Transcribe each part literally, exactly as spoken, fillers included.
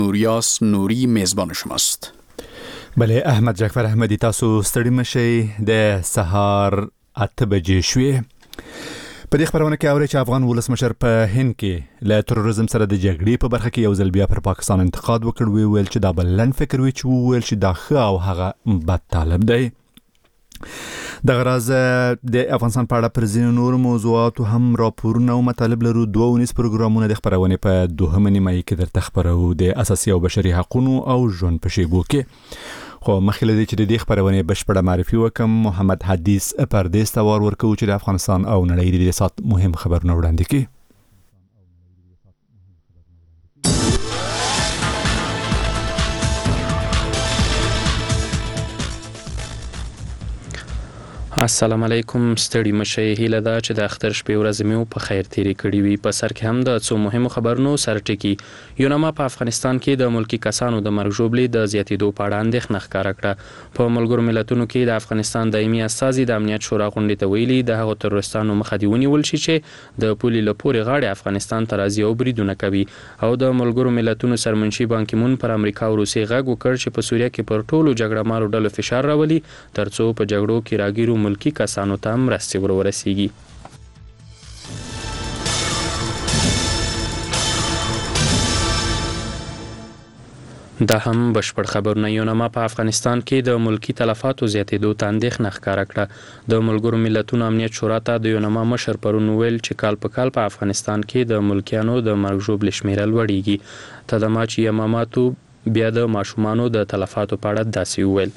نوریاس نوری میزبان شماست. بله، احمد جعفر احمدی، تاسو ستړي مشئ. د سهار اته بجې شوې. په دې خبرونه کې اوري چې افغان ولسمشر په هند کې له تروریزم سره د جګړې په برخه کې یو ځل بیا پر پاکستان انتقاد وکړ. وی ویل چې دا بلند فکر وی چې ویل چې دا ښه او هغه بد طالب دی. دغه راز د افغانستان په اړه پر ځینو نورو موضوعاتو هم راپورونه او مطالب لرو. دوه ونیز پروګرامونه د خبرونې په دوهمه نیمایي کې درته خبرو د اساسي او بشري حقوقو او ژوند په شیبو کې. خو مخکې له دې چې د دې خبرونې بشپړه معرفي وکم، محمد حدیث پردیس ته وار ورکوو چې د افغانستان او نړۍ د دې سات مهم خبرونه وړاندې کړي. السلام علیکم. ستړي مشئ. هیله ده چې د اختر شپې ورځې مو په خیر تیرې کړې وي. په سر کې هم د څو مهمو خبرونو سر ټکی. یوناما په افغانستان کې د ملکی کسانو د مرګ ژوبلې د زیاتېدو په اړه اندېښنه ښکاره کړه. په ملګرو ملتونو کې د افغانستان دایمي استازي د امنیت شورا غونډې ته ویلي د هغو تروریستانو مخه دې ونیول شي چې د پولې له پورې غاړې افغانستان ته راځي او بریدونه کوي. او د ملګرو ملتونو سرمنشي بان کی مون پر امریکا او روسیې غږ وکړ چې په سوریه کې پر ټولو جګړه مارو ډلو فشار راولي ترڅو په جګړو کې راګیرو ملکی کسانو ته مرستې ورورسیږي. دا هم بشپړ خبرونه. یوناما په افغانستان کې د ملکی تلفاتو زیاتېدو ته اندېښنه ښکاره کړه. د ملګرو ملتونو امنیت شورا ته د یوناما مشر پرون ویل چې کال په کال په افغانستان کې د ملکیانو د مرګ ژوبلې شمیره لوړیږي. تدماچ یماماتو بیا د ماشومانو د تلفاتو په اړه داسې وویل.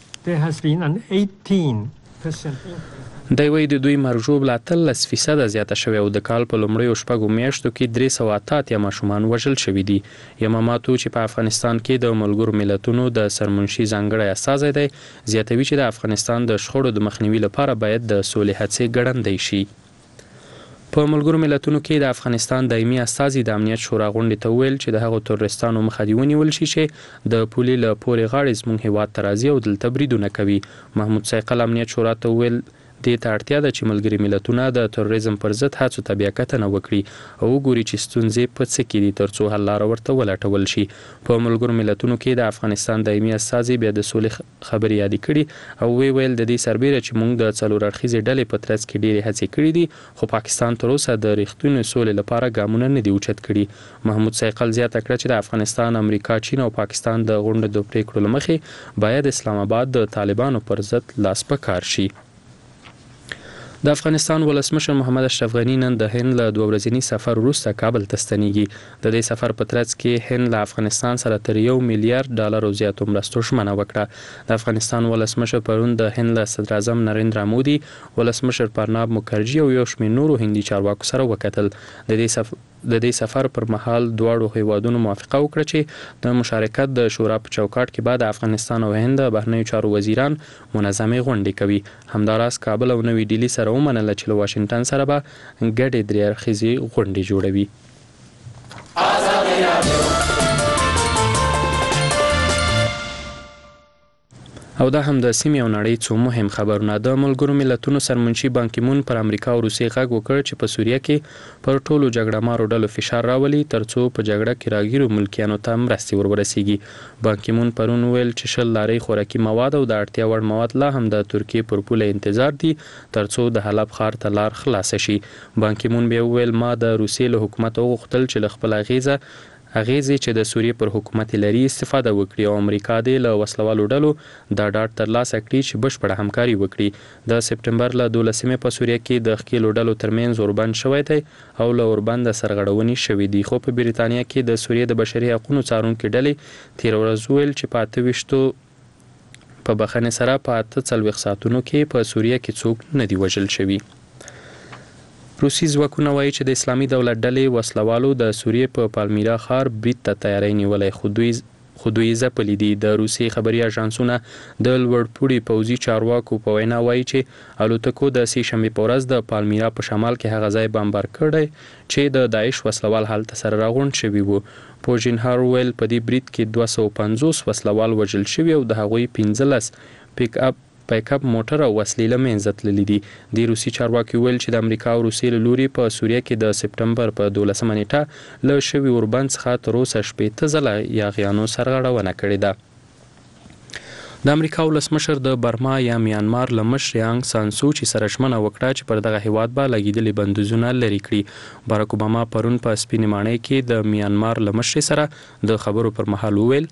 دی وایي د دوی مرګ ژوبله اتلس فیصده زیاته شوې او د کال په لومړیو شپږو میاشتو کې درې سوه اته اتیا ماشومان وژل شوي دي. یماماتو چې په افغانستان کې د ملګرو ملتونو د سرمنشي ځانګړی استازی دی زیاتوي چې د افغانستان د شخړو د مخنیوي لپاره باید د سولې هڅې ګړندۍ شي. په ملګرو ملتونو کې د افغانستان دایمي استازي د امنیت شورا غونډې ته ویل چې د هغو تروریستانو مخه دې ونیول شي چې د پولې له پورې غاړې زموږ هیواد ته راځي او دلته بریدونه کوي. محمود سیقل امنیت شورا ته ویل دې ته اړتیا ده چې ملګري ملتونه د تروریزم پر ضد هڅو ته بیا کتنه وکړي او وګوري چې ستونزې په څه کې دي ترڅو حل لاره ورته ولټول شي. په ملګرو ملتونو کې د افغانستان دایمي استازي بیا د سولې خبرې یادې کړي او وی ویل د دې سربیره چې موږ د څلور اړخیزې ډلې په ترڅ کې ډېرې هڅې کړې دي خو پاکستان تر اوسه د ریښتونې سولې لپاره ګامونه نه دي اوچت کړي. محمود سیقل زیاته کړه چې د افغانستان، امریکا، چین او پاکستان د غونډې د پریکړو له مخې باید اسلام آباد د طالبانو پر ضد لاس په کار شي. د افغانستان ولسمشر محمد اشرف غني نن د هند له دوه ورځني سفر وروسته کابل ته ستنیږي. د دې سفر په ترڅ کې هند له افغانستان سره تر یو میلیارډ ډالرو زیاتو مرستو ژمنه وکړه. د افغانستان ولسمشر پرون د هند له صدر اعظم نریندرا مودي، ولسمشر پرناب مکرجي او یو شمېر نورو هندي چارواکو سره وکتل. د دې سفر د دې سفر پر مهال دواړو هیوادونو موافقه وکړه چې د مشارکت د شورا په چوکاټ کې بعد افغانستان او هند بهرنیو چارو وزیران منظمې غونډې کوي. همداراز کابل او نوې ډیلي سره ومنله چې له واشنگټن سره به ګډې درې اړخیزې غونډې جوړوي. او دا هم د سیمې او نړۍ څو مهم خبرونه. د ملګرو ملتونو سرمنشي بان کی مون پر امریکا او روسیې غږ وکړ چې په سوریه کې پر ټولو جګړه مارو ډلو فشار راولي ترڅو په جګړه کې راګیرو ملکیانو ته مرستې ورورسیږي. بان کی مون پرون ویل چې شل لارې خوراکي مواد او د اړتیا وړ مواد لا هم د ترکیې پر پوله انتظار دي ترڅو د حلب ښار ته لار خلاصه شي. بان کی مون بیا ویل ما د روسیې له حکومت وغوښتل چې له خپل اغیزه اغیزې چې د سوریې پر حکومت لري استفاده وکړي او امریکا دې له وسلوالو ډلو دا ډاډ ترلاسه کړي چې بشپړه همکاري وکړي. د سپټمبر له دولسمې په سوریه کې د ښکېلو ډلو ترمنځ اوربند شوی دی او له اوربنده سرغړونې شوې دي. خو په بریتانیا کې د سوریې د بشري حقوقو څارونکي ډلې تېره ورځ ویل چې په اته ویشتو په بخښنې سره په اته څلوېښت ساعتونو کې په سوریه کې څوک نه دي وژل شوي. روسي ځواکونه وایي چې د اسلامي دولت ډلې وسلوالو د سوریې په پالمیرا ښار برید ته تیاری نیولی خو دوی خو دوی ځپلي دي. د روسي خبري اژانسونه د لوړپوړي پوځي چارواکو په وینا وایي چې الوتکو د سې شنبې په ورځ د پالمیرا په شمال کې هغه ځای بمبار کړی چې د داعش وسلوال هلته سره راغونډ شوي وو. پوژینهار ویل په دې برید کې دوه سوه پنځوس وسلوال وژل شوي او د هغوی پنځلس پیک اپ پایک اپ موټر او وسلې له منځه تللي دي. د روسي چارواکي ویل چې د امریکا او روسیې له لوري په سوریه کې د سپټمبر په دولسمه نیټه له شوي اوربند څخه تر اوسه شپېته ځله یاغیانو سرغړونه کړې ده. د امریکا ولسمشر د برما یا میانمار له مشر یانګ سان سوچي سره ژمنه وکړه چې پر دغه هیواد به لګیدلي بندیزونه لرې کړي. باراک اوباما پرون په سپینې ماڼۍ کې د میانمار له مشر سره د خبرو پر مهال وویل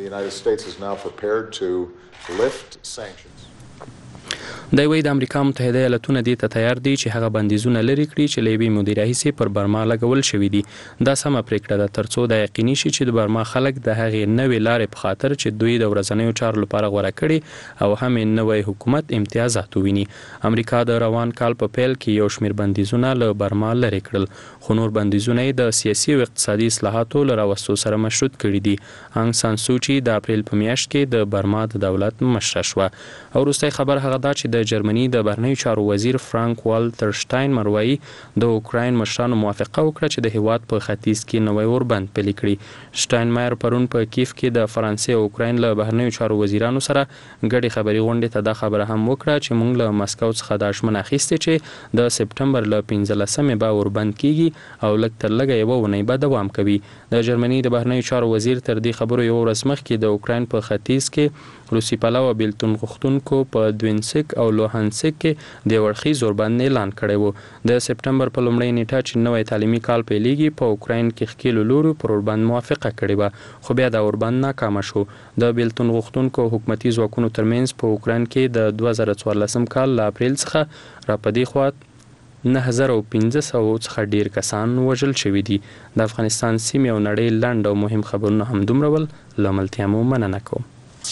دی وایي د امریکا متحده ایالتونه دې ته تیار دي چې هغه بندیزونه لرې کړي چې له یوې مودې راهیسې پر برما لګول شوي دي. دا سمه پرېکړه ده تر څو دا یقیني شي چې د برما خلک د هغې نوې لارې په خاطر چې دوی د ورځنیو چارو لپاره غوره کړي او هم یې نوی حکومت امتیازات وویني. امریکا د روان کال په پیل کې یو شمېر بندیزونه له برما لرې کړل، خو نور بندیزونه یې د سیاسي او اقتصادي اصلاحاتو له راوستو سره مشروط کړي دي. انګ سان سوچي د اپریل په میاشت کې د برما د دولت مشره شوه. او وروستی خبر هغه دا چې د جرمني د بهرنیو چارو وزیر فرانک والټر شټاینمر وایي د اوکراین مشرانو موافقه وکړه چې د هیواد په ختیځ کې نوی اوربند پلي کړي. شټاینمایر پرون په کیف کې د فرانسې او اوکراین له بهرنیو چارو وزیرانو سره ګډې خبري غونډې ته دا خبره هم وکړه چې موږ له مسکو څخه دا ژمنه اخیستې چې د سپټمبر له پنځلسمې به اوربند کیږي او لږ تر لږه یوه اونۍ به دوام کوي. د جرمني د بهرنیو چارو وزیر تر دې خبرو یوه ورځ مخکې د اوکراین په ختیځ کې روسي پلوه بیلتون غوښتونکو په دوینسک او لوهانسک کې د اورخیز اوربند اعلان کړی و. د سپټمبر په لومړۍ نیټه چې نوی تعلیمي کال پیلېږي په اوکراین کې ښکېلو لورو پر اوربند موافقه کړې وه، خو بیا د اوربند ناکامه شو. د بیلتون غوښتونکو حکومتي ځواکونو ترمنځ په اوکراین کې د دوه زره څوارلسم کال له اپریل څخه را په دې خوا نه زره او پنځه سوه څخه ډیر کسان وژل شوي دي. د افغانستان سیمې او نړۍ لنډ او مهم خبرونه همدومره ول. له ملتیا مو مننه کوم.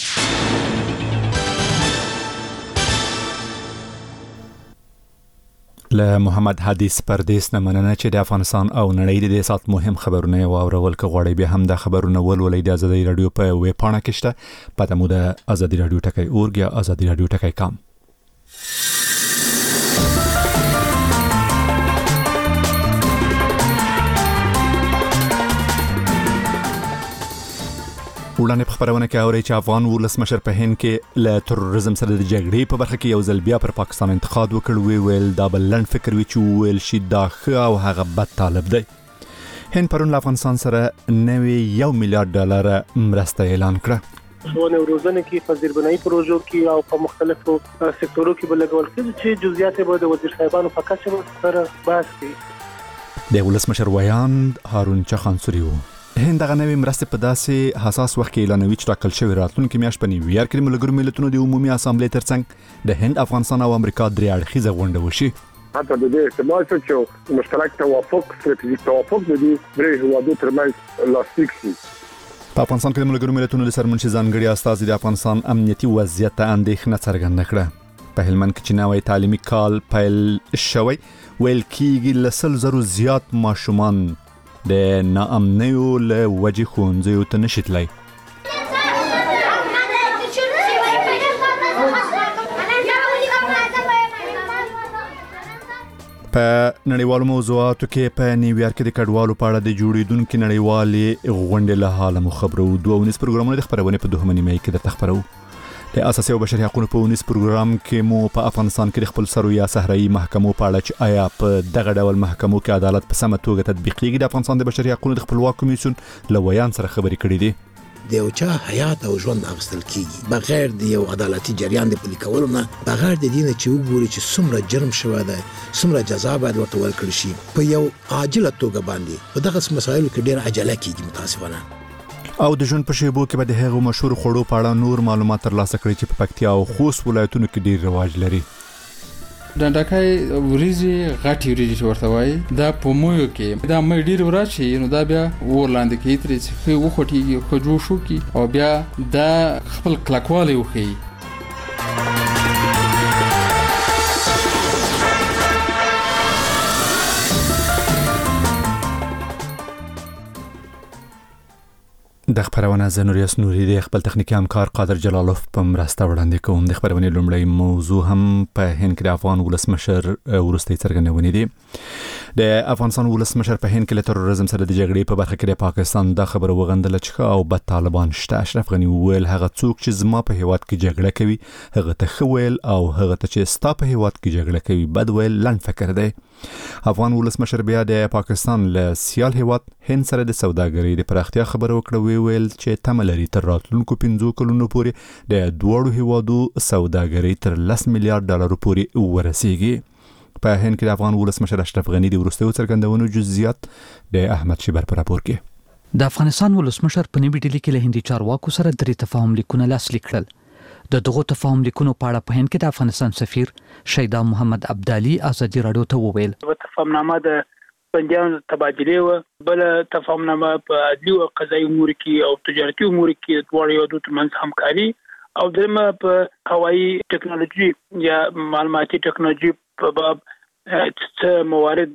له محمد حدیث پردیس نه مننه چې د افغانستان او نړۍ د دې سات مهم خبرونه واورول. که غواړئ بیا هم دا خبرونه ولولئ د ازادي رادیو په ویب پاڼه کې شته، پته مو د ازادي رادیو ټکی اورګ یا ازادي رادیو ټکی کام. وړاندې په خبرونه کې اورئ چې افغان ولسمشر په هند کې له تروریزم سره د جګړې په برخه کې یو ځل بیا پر پاکستان انتقاد وکړ. وی ویل دا بل لنډ فکر وی چې ویل شي دا ښه او هغه بد طالب دی. هند پرون له افغانستان سره نوي یو میلیارډ ډالر مرسته اعلان کړه. ښوونه او روزنه کې په زیربنایي پروژو کې او په مختلفو سکتورو کې به لګول کېږي چې جزئیات به د وزیر صاحبانو په کچه سره بحث کوي. د ولسمشر ویاند هارون چخانسوري و. هند دغه نوې مرستې په داسې حساس وخت کې اعلانوي چې ټاکل شوی راتلونکي میاشت په نیویارک کې د ملګرو ملتونو د عمومي اسامبلې ترڅنګ د هند، افغانستان او امریکا درې اړخیزه غونډه وشي. حتی د دې احتمال شته چې مشترک توافق ستراتیژیک توافق د دې درې هیوادو ترمنځ لاسلیک شي. په افغانستان کې د ملګرو ملتونو د سرمنشي ځانګړي استازي د افغانستان امنیتي وضعیت ته اندېښنه څرګنده کړه. په هلمند کې چې نوی تعلیمي کال پیل شوی، ویل کېږي له سل زرو زیات ماشومان د ناامنیو له وجې ښوونځیو ته نشي تللی. په نړیوالو موضوعاتو کې په نیویارک کې د کډوالو په اړه د جوړېدونکې نړیوالې غونډې له حاله مو خبرو. دوه ونیز پروګرامونه د خبرونې په دوهمه نیمه کې درته خبرو. د اساسي او بشري حقوقو په ونیز پروګرام کې مو په افغانستان کې د خپل سرو یا صحرایي محکمو په اړه چې آیا په دغه ډول محکمو کې عدالت په سمه توګه تطبیقېږي د افغانستان د بشري حقوقو د خپلواک کمیسیون له ویان سره خبرې کړې دي. د یو چا حیات او ژوند اخیستل کیږي بغیر د یو عدالتي جریان د پلي کولو نه، بغیر د دې نه چې وګوري چې څومره جرم شوی دی، څومره جزا باید ورته ورکړل شي په یو عاجله توګه باندې. په دغه مسایلو کې ډېر عجله کیږي متاسفانه. او د ژوند په شیبو کې به د هغو مشهور خوړو په اړه نور معلومات ترلاسه کړئ چې په پکتیا او خوست ولایتونو کې ډیر رواج لري. ډنډکای وریځي غټي وریځي ورته وایي، دا په مویو کې دا مې ډیر وراشي، نو دا بیا ورلاندې کې ترې چې خو وخټيږي خو جوړ شو کی او بیا دا خپل کلکواله وخی. د خبرونه زنوریس نوري د خپل تخنیکی همکار قادر جلالوف په مرسته وړاندې کوم. د خبرونه لومړی موضوع هم په هند کې د افغان ولسمشر ورستۍ څرګندونې دي. د افغانستان ولسمشر په هند کې له تروریزم سره د جګړې په برخه کې د پاکستان د خبرو وغندل چې او بد طالبان شته. اشرف غنی وویل هغه څوک چې زما په هیواد کې جګړه کوي هغه ته خویل او هغه ته چې ستا په هیواد کې جګړه کوي بد ویل لن فکر دی. افغان ولسمشر بیا د پاکستان له سیال هیواد هند سره د سوداګرۍ د پراختیا خبرو وکړه، ویل چې تمه لري تر راتلونکو پنځو کلونو پورې د دوړو هیوادو سوداګرۍ تر لس میلیارډ ډالر پورې ورسیږي. په هند کې د افغان ولسمشر اشرف غنی د وروستیو څرګندونو جزئیات د احمد شیبر پر راپور کې. د افغانستان ولسمشر په نیوي ډیلي کې له هندي چارواکو سره درې تفاهم لیکونه لاسلیک کړل. د دغه تفاهم لیکونو په اړه په هند کې د افغانستان سفیر شیدا محمد عبدالي ازادي رادیو ته وویل تفاهم نامه د بندیانو تبادله و، بل تفاهم نامه په عدلي او قضایي امور کې او تجارتي امور کې دواړو هیوادو ترمنځ همکاري او درمه په هوایي ټکنالوژي یا معلوماتي ټکنالوژي په باب څه موارد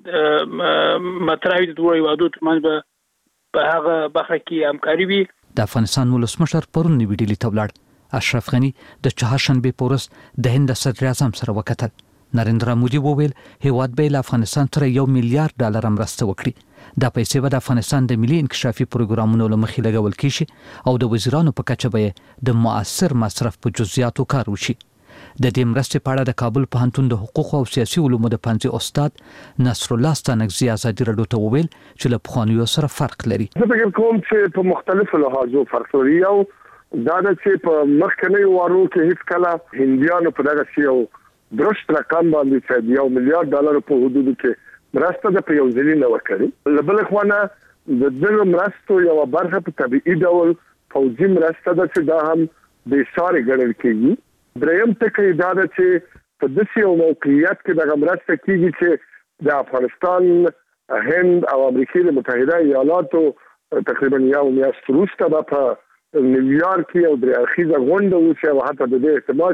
مطرح دي دوه هیوادو ترمنځ په هغه برخه کې همکاري وي. د افغانستان ولسمشر پرون نیوي ډیلي ته ولاړ. اشرف غنی د چهارشنبه په ورځ د هند صدر اعظم سره وکتل. نریندرا مودي وویل هیواد به له افغانستان سره یو میلیارډ ډالر مرسته وکړي. دا پیسې به د افغانستان د ملي انکشافي پروګرامونو لمخې لګول کیږي او د وزیرانو په کچه به د مؤثر مصرف په جزئیاتو کار وشي. د دې مرستې په اړه د کابل پوهنتون د حقوق او سیاسي علومو د پنځه استاد نصر الله ستانکزي ازادي رادیو ته وویل چې له پخوانیو سره فرق لري. زه فکر کوم چې په مختلفو لحاظو فرق لري او دا چې په مخکنی وارو کې هیڅ کله هندیانو په دغه شی او درست رقم باندې چې یو میلیارډ ډالر په حدودو کې مرسته د په یو ځلی نه وکړي. لبل خوانه د دغه مرستو یو برخه په طبيعي ډول فوجي مرسته ده چې دا هم د ساري ګڼل کېږي. دریم ټکی دا ده چې په داسې یو موقعیت کې د مرسته کېږي چې د افغانستان، هند او امریکا متحده ایالاتو تقریبا یو میاشت وروسته به په نیویارک کې یو درې اړخیزه غونډه وشي او حتی د دې احتمال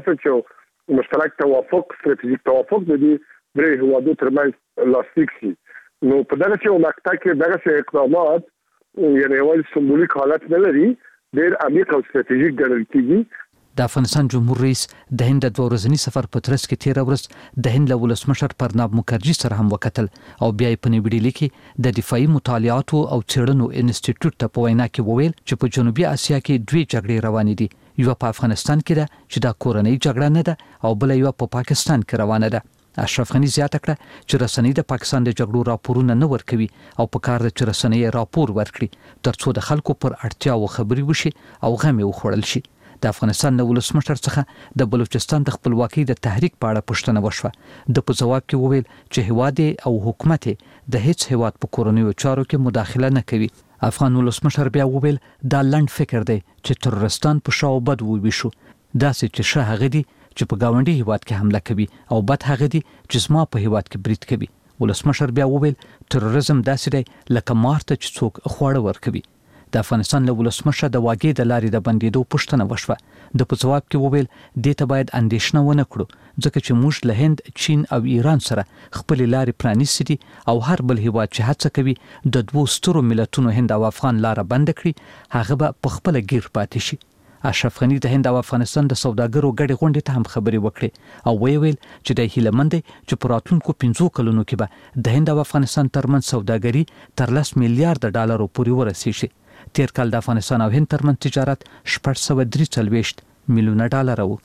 چې مشترک توافق ستراتیژیک توافق د دې درې هیوادو ترمنځ لاسلیک شي. نو په دغه یو مقطع کې دغه اقدامات یعنې یو سمبولیک حالت نه لري، ډېر عمیق او ستراتیژیک ګڼل کېږي. د افغانستان جمهور رئیس د هند د دوه ورځني سفر په ترڅ کې تیر ورځ د هند له ولسمشر پرناب مکرجي سره هم وکتل او بیا په نیوي ډیلي کې د دفاعي مطالعاتو او څېړنو انسټیټیوټ ته په وینا کې وویل چې په جنوبي اسیا کې دوه جګړې روانې دي، یو په افغانستان کې ده چې دا کورنۍ جګړه نه ده او بل یو په پاکستان کې روانه ده. اشرف غنی زیاته کړه چې رسنۍ د پاکستان د جګړو راپورونه نه ورکوي او په کار د چې رسنۍ راپور ورکړي ترڅو د خلکو پر اړتیاو خبري وشي او غم یې وخوړل شي. د افغانستان د ولسمشر څخه د بلوچستان د خپلواکۍ د تحریک په اړه پوښتنه وشوه. د په جواب کې وویل چې هیواد او حکومت د هیڅ هیواد په کورنیو چارو کې مداخله نه کوي. افغان ولسمشر بیا وویل دا لنډ فکر دی چې ترورستان په شاو بد وویشو، داسې چې شه هغه دي چې په گاونډي هیواد کې حمله کوي او بد هغه دي چې زما په هیواد کې برید کوي. ولسمشر بیا وویل تروريزم داسې دی لکه مارته چې څوک خواړه ورکوي. د افغانستان له ولسمشر د واګې د لارې د بندیدو پوښتنه وشوه. د په جواب کې وویل دې ته باید اندېښنه ونه کړو ځکه چې موږ له هند، چین او ایران سره خپل لارې پرانیستې دي او هر بل هیواد چې هڅه کوي د دوو سترو ملتونو هند او افغان لار بند کړي هغه به په خپل گیر پاتې شي. اشرف غنی د هند او افغانستان د سوداګرو ګډې غونډې ته هم خبري وکړي او ویل چې د هیلمند چې په راتلونکو پنځو کلونو کې به د هند او افغانستان ترمنځ سوداګري تر لس میلیارډ ډالر پورې ورسیږي. تیر کال د افغانستان او هند ترمنځ تجارت شپږ سوه درې څلوېښت میلیونه ډالر و.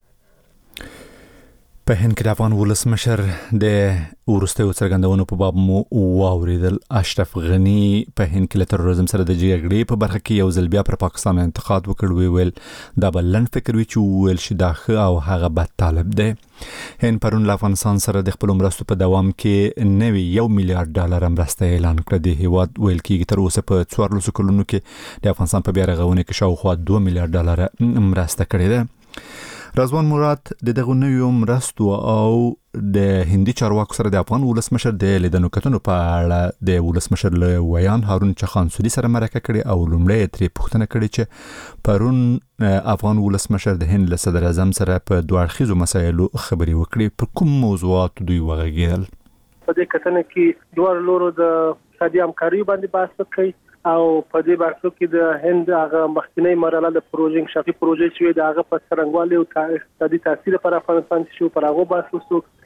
په هند کې د افغان ولسمشر د وروستیو څرګندونو په باب مو واوریدل. اشرف غنی په هند کې له تروريزم سره د جګړې په برخه کې یو ځل بیا پر پاکستان انتقاد وکړ، ویل دا بل لنډ فکر وی چې ویل شي دا ښه او هغه بد طالب دی. هند پرون له افغانستان سره د خپل مرستو په دوام کې نوي یو میلیارډ ډالر مرسته اعلان کړه. د هیواد ویل کېږي تر اوسه په څوارلسو کلونو کې د افغانستان په بیا رغونې کې شاوخوا دوه میلیارډ ډالر مرسته کړې ده. رضوان مراد د دغه نویو مرستو او د هندي چارواکو سره د افغان ولسمشر د لیدنو کتنو په اړه د ولسمشر له ویان هارون چخانسوري سره مرکه کړې او لومړی ترې پوښتنه کړې چې پرون افغان ولسمشر د هند له صدر اعظم سره په دوه اړخیزو مسایلو خبري وکړې، په کوم موضوعات دوی وغږېدل؟ په دې کتنه کې دوه لورو د اقتصادي همکاري باندې بحث وکړي او په دې برخه کې د هند هغه مخکنی مرحله د پروژې انکشافي پروژې چې د هغه په څرنګوالي او اقتصادي تاثیر پر افغانستان شو پر هغه بحث وشو.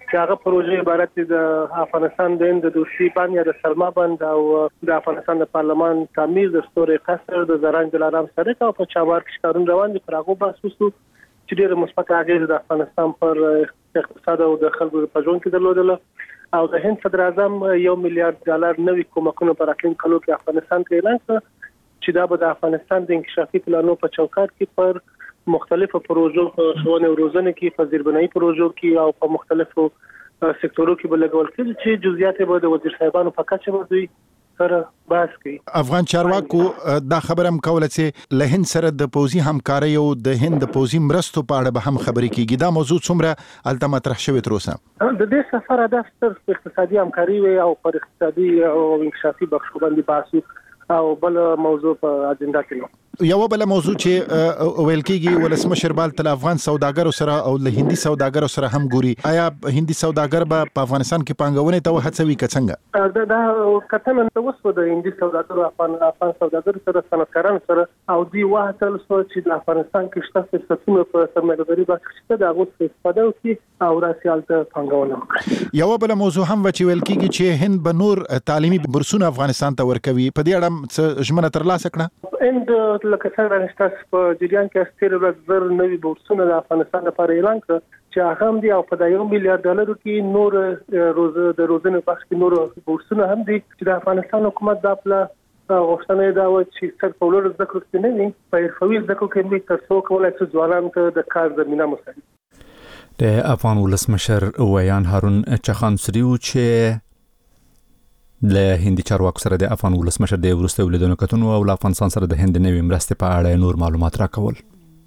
چې هغه پروژه عبارت دي د افغانستان د هند د دوشي بند یا د سلما بند او د افغانستان د پارلمان تعمیر د ستوري قصر د زرنج دلارام سړک او په چابهار کې کارونه روان دي. پر هغه بحث چې ډېر مثبت اغیز د افغانستان پر اقتصاد او د خلکو په ژوند کې درلودل او د هند صدر اعظم یو میلیارډ ډالر نوي کومکونه پر راتلونکي کلو کې افغانستان ته اعلان کړ چې دا به د افغانستان د انکشافي پلانونو په چوکاټ کې پر مختلفو پروژو په ښوونه او روزنه کې په زیربنایي پروژو کې او په مختلفو سکتورو کې به لګول کېږي چې جزئیات به د وزیر صاحبانو په کچه به دوی سره بحث کوي. افغان چارواکو دا خبره هم کوله چې له هند سره د پوزي همکاري او د هند د پوزي مرستو په اړه به هم خبرې کیږي. دا موضوع څومره الته مطرح شوی تر اوسه؟ د دې سفر هدف صرف اقتصادي همکاري وي او پر اقتصادي او انکشافي بخش باندې بحث او بل موضوع په اجنډا کې نو. یو بل موضوع چې ویل کېږي ولسمشر بال تل افغان سوداګرو سره او له هندي سوداګرو سره هم ګوري. آیا هندي سوداګر به په افغانستان کې پانګونې ته هڅوي که څنګه؟ دا دا کتنه ته وسو د هندي سوداګرو افغان افغان سوداګرو سره صنعتکاران سره او دی واحتل سو چې د افغانستان کې شته فرصتونه په سرمایه‌داري باندې شته د هغه استفاده وکړي او راسیال ته پانګونه وکړي. یو بل موضوع هم چې ویل کېږي چې هند به نور تعلیمي بورسونه افغانستان ته ورکوي. په دې اړه څه ژمنه ترلاسه کړه؟ هند لکه څنګه چې په جریان کې استیر ورځ زر نوي بورسونه د افغانستان لپاره اعلان کړ چې هغه هم دي او په یو میلیارډ ډالر کې نور روزه د روزنه بخش کې نور بورسونه هم دي چې د افغانستان حکومت د خپل غوښتنې دا و چې څر په لور ذکر کې نه وي په حرفوي ذکر کې به تاسو کولای شئ ځوانان ته د کار زمينه مساعد. د افغان ولسمشر ویان هارون چخانسری و چې له هندي چارواکو سره د افغان ولسمشر د وروستي ولیدنو کتنو او له افغانستان سره د هند نوي مرستې په اړه نور معلومات راکول.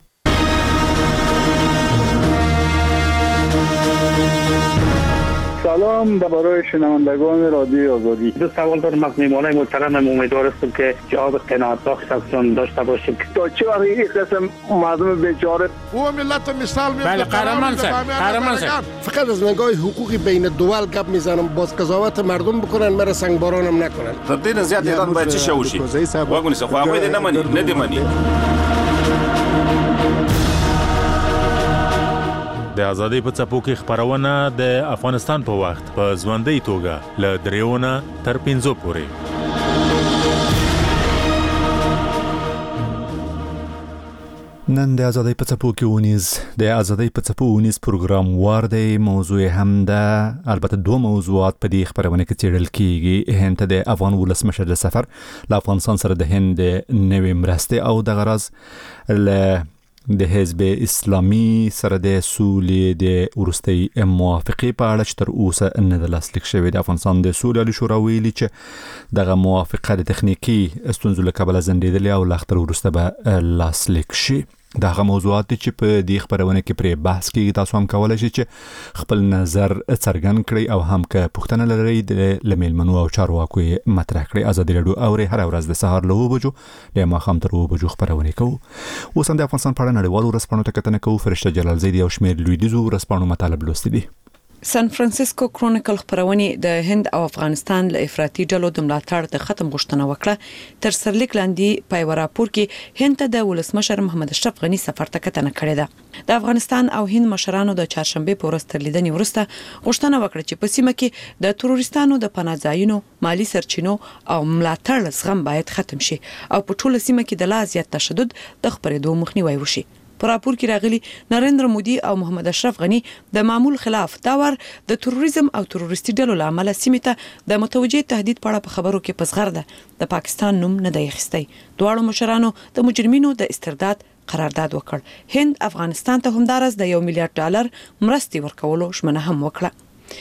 سلام برای شنوندگان رادیو آزادی. دو سوال دارم از میهمانان محترم. امیدوار هستم که جواب قناعت بخش ازشان داشته باشیم. تا چه وقت این قسم مردم بیچاره او ملت مثال میاد. بله قهرمان سر قهرمان سر فقط از نگاه حقوقی بین دول گپ میزنم باز قضاوت مردم بکنن مرا سنگبارانم نکنن. تبدیل زیاد ایران باید چی شوشی واگونی سه خو هغه نه مني نه دی مني. د ازادۍ په څپو کې خبرونه د افغانستان په وخت په ځوندۍ توګه له دریونه تر پنځو پورې. نن د ازادۍ په څپو کې ونیز د ازادۍ په څپو ونیز پروګرام وار دی. موضوع هم ده البته دوه موضوعات په دې خبرونه کې څېړل کیږي. هند ته د افغان ولسمشر د سفر له افغانستان سره د هند نوې مرستې او د غرض له د حزب اسلامي سره د سولې د ورستي موافقې په اړه چې تر اوسه نه د لاسلیک شوی. د افغانستان د سولې عالی شورا ویلي چې دغه موافقه د تخنیکی ستونزو له کبله ځنډېدلې او لاختر ورسته به لاسلیک شي. دغه موضوعات چې په دې خبرونه کې پرې بحث کیږي. تاسو هم کولای شئ چې خپل نظر څرګند کړئ او هم که پوښتنه لرئ د لمیلمنو او چارواکو مطرح کړئ. ازادي راډیو اوري هر ورځ د سهار له اوه بجو د ماښام تر اوه بجو خبرونه کوو. اوس هم د افغانستان په اړه نړیوالو ورځپاڼو ته کتنه کوو. فرشته جلال زیدي او شمیر لویدیزو ورځپاڼو مطالب لوستي دي. سان فرانسیسکو کرونیکل خبرونه د هند او افغانستان له افراطي ډلو د ملاتړ د ختم غوښتنه وکړه. تر سرلیک لاندې په یو راپور کې هند ته د ولسمشر محمد اشرف غنی سفر ته کتنه کړې ده. د افغانستان او هند مشرانو د چهارشنبه په ورځ تر لیدنې وروسته غوښتنه وکړه چې په سیمه کې د تروریستانو د پناه ځایونو مالی سرچینو او ملاتړ زغم باید ختم شي او په ټوله سیمه کې د لا زیات تشدد د خپرېدو مخنیوي وشي. په راپور کې راغلي نریندر مودي او محمد اشرف غنی د معمول خلاف داور د تروریزم او تروریستي ډلو لامل سیمه ته د متوجه تهدید په اړه په خبرو کې پسغر ده د پاکستان نوم نه دی اخیستی. دواړو مشرانو د مجرمینو د استرداد قرارداد وکړ. هند افغانستان ته همدارس د یو میلیارډ ډالر مرستې ورکولو ژمنه هم وکړه.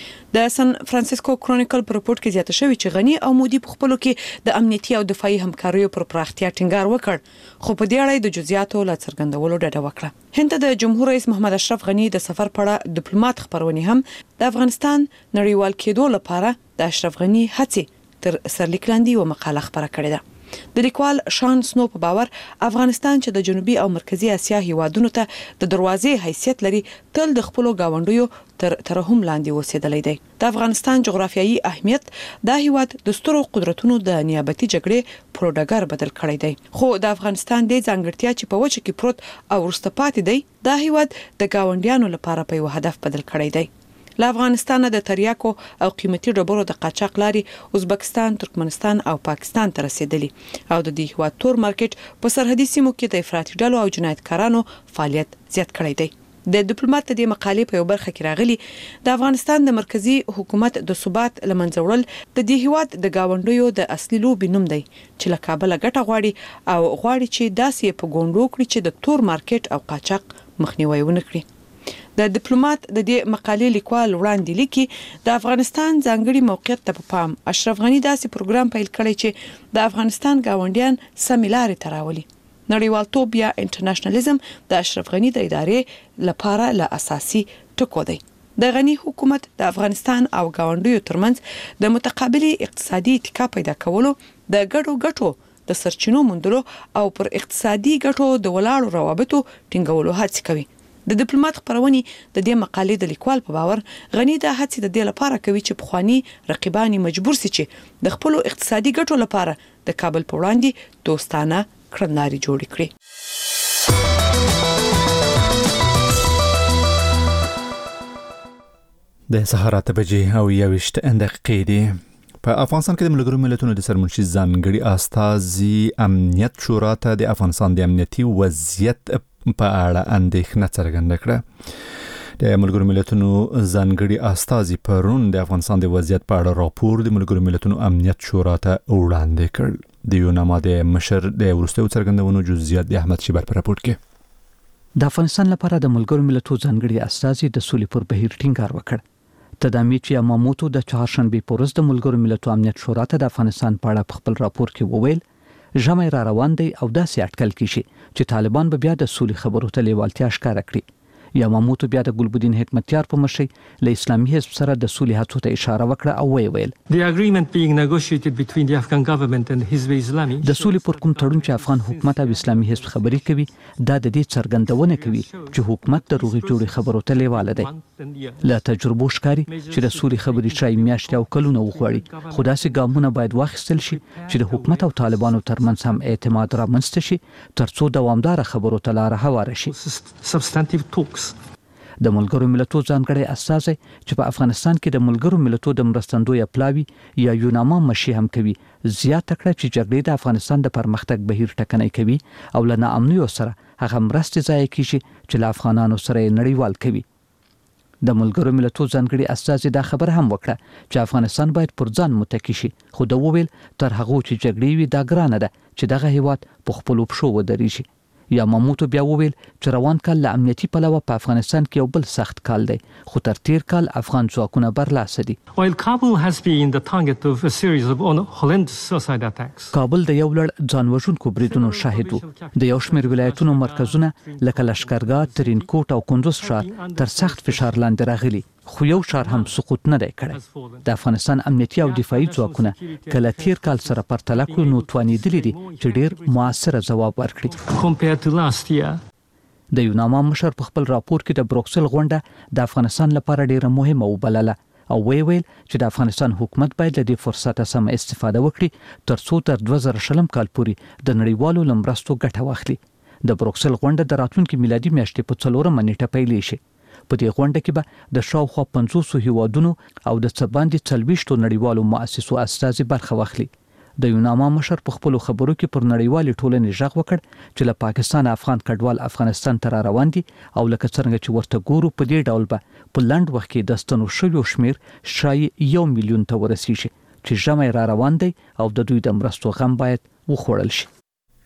د سان فرانسیسکو کرونیکل په رپورت کې زیاته شوی چې غنی او مودي په خپلو کې د امنیتي او دفاعي همکاریو پر پراختیا ټینګار وکړ، خو په دې اړه د جزئیاتو لا څرګندولو ډډه وکړه. هند د جمهور رئیس محمد اشرف غنی د سفر په اړه ډیپلوماټ خبرونه هم د افغانستان نړیوال کېدو لپاره د اشرف غنی هڅې تر سرلیک لاندې و مقاله خبره کړې ده. د لیکوال شان سنو په باور افغانستان چې د جنوبي او مرکزی اسیا هیوادونو ته د دروازې حیثیت لري تل د خپل گاونډیو تر ترهم لاندې اوسېدلی دی. د افغانستان جغرافیایي اهمیت د هیواد د سترو قدرتونو د نیابتي جګړې پروډګر بدل کړی دی، خو د افغانستان د ځانګړتیا چې په وچه کې پروت او ورسته پاتې دی د هیواد د گاونډیانو لپاره په یو هدف بدل کړی دی. له افغانستان د تریاکو او قیمتي ډبرو د قاچاق لاري ازبکستان، ترکمنستان او پاکستان ته رسیدلی او د دې هیواد تور مارکیټ په سرحدي سیمو کې د افراطي ډلو او جنایتکارانو فعالیت زیات کړی دی. د ډیپلوماټ د مقالې په یو برخه کې راغلي د افغانستان د مرکزی حکومت د ثبات لمنځه وړل د دې هیواد د گاونډیو د اصلي لوبې نوم دی چې له کابل ګټه غواړي او غواړي چې داسې په ګوندو کړي چې د تور مارکیټ او قاچاق مخنیوي ونه کړي. د ډیپلوماټ د دې مقالې لیکوال وړاندې لیکي د افغانستان ځانګړي موقعیت ته په پام اشرف غنی داسې پروګرام پیل کړی چې د افغانستان گاونډیان سمیلارې تراولي. نړیوالتوب یا انټرنیشنالیزم د اشرف غنی د ادارې لپاره له اساسي ټکو دی. د غنی حکومت د افغانستان او گاونډیو ترمنځ د متقابل اقتصادي اتکا پیدا کولو د ګډو ګټو د سرچینو موندلو او پر اقتصادي ګټو د ولاړو روابطو ټینګولو هڅه کوي. د ډیپلوماټ خبرونه د دې مقالې د لیکوال په باور غنی د هڅې د دې لپاره کوي چې پخوانی رقیبانی مجبور سي چې د خپل اقتصادي ګټو لپاره د کابل په وړاندې دوستانه کړنلاري جوړ کړي. د سهار اته بجې او یوشت دقیقې دي. په افغانستان کې د ملګرو ملتونو د سرمنشي ځانګړي استازي امنیت شورا ته د افغانستان د امنیتي وضعیت په اړه اندېښنه څرګنده کړه. د ملګرو ملتونو ځانګړي استازي پرون د افغانستان د وضعیت په اړه راپور د ملګرو ملتونو امنیت شورا ته وړاندې کړ. د یوناما د مشر د وروستیو څرګندونو جزئیات د احمد شیبر په راپور کې. د افغانستان لپاره د ملګرو ملتونو ځانګړي استازي د سولې پر بهیر ټینګار وکړ. تدامیچ یاماموتو د چهارشنبه په ورځ د ملګرو ملتونو امنیت شورا ته د افغانستان په اړه خپل راپور کې وویل ژمه را روان دی او داسې اټکل کیږي چې طالبان به بیا د سولې خبرو ته لیوالتیا ښکاره کړي. یاماموتو بیا د ګلبدین حکمتیار په مشرۍ له اسلامي حزب سره د سولې هڅو ته اشاره وکړه او ویل The agreement being negotiated between the Afghan government and Hizb Islami د سولې پر کوم تړون چې افغان حکومت او اسلامي حزب خبري کوي دا د دې څرګندونه کوي چې حکومت د روغي جوړي خبرو ته لیواله دی. له تجربو ښکاري چې د سولې خبرې شای میاشتې او کلونه وغواړي خو داسې ګامونه باید واخیستل شي چې د حکومت او طالبانو ترمنځ هم اعتماد رامنځته شي ترڅو دوامدار خبرو ته لار هواره شي. substantive talks د ملګرو ملتونو ځانګړي استازي چې په افغانستان کې د ملګرو ملتونو د مرستندوی پلاوی یا یوناما مشي هم کوي زیاته کړه چې جګړې د افغانستان د پرمختګ بهیر ټکنۍ کوي او له ناامنیو سره هغه مرستې ځای کیږي چې له افغانانو سره نړیوال کوي. د ملګرو ملتونو ځانګړي استازي دا خبر هم وکړه چې افغانستان باید پر ځان متکی شي خو دا وویل تر هغه چې جګړې وي دا ګرانه ده چې دغه هیواد په خپل پښو ودرېږي. یا ماموتو بیا وویل چې روان کال له امنیتي پلوه په افغانستان کې یو بل سخت کال دی خو تر تیر کال افغان ځواکونه برلاسه دي. While Kabul has been the target of a series of horrendous suicide attacks. کابل د یو لړ ځانوژونکو بریدونو شاهد و. د یو شمېر ولایتونو مرکزونه لکه لشکرګاه، ترینکوټ او کندوز ښار تر سخت فشار لاندې راغلي خو یو ښار هم سقوط نه دی کړی. د افغانستان امنیتي او دفاعي ځواکونه کله تیر کال سره پرتله کړو نو توانېدلي دي چې ډیر موثر ځواب ورکړي. د یوناما مشر په خپل راپور کې د بروکسل غونډه د افغانستان لپاره ډیره مهمه وبلله او وی ویل چې د افغانستان حکومت باید له دې فرصت سم استفاده وکړي ترڅو تر دوه زره شلم کال پورې د نړیوالو لمرستو ګټه واخلي. د بروکسل غونډه د راتلونکي میلادي میاشتې په څلورمه نیټه پیلې شي. په دې غونډه کې به د شاوخوا پنځوس هیوادونو او د څه باندې څلوېښتو نړیوالو مؤسسو استازي برخه واخلي. د یوناما مشر په خپل خبرو کې پر نړیوالې ټولنې ژغ وکړ چې له پاکستان افغان کډوال افغانستان ته روان دي او لکه څنګه چې ورته ګورو په دې ډول به په لنډ وخت کې د ستنو شویو شمیر شای یو میلیون ته ورسیږي چې ژمی را روان دی او د دوی د مرستو غم باید وخوړل شي.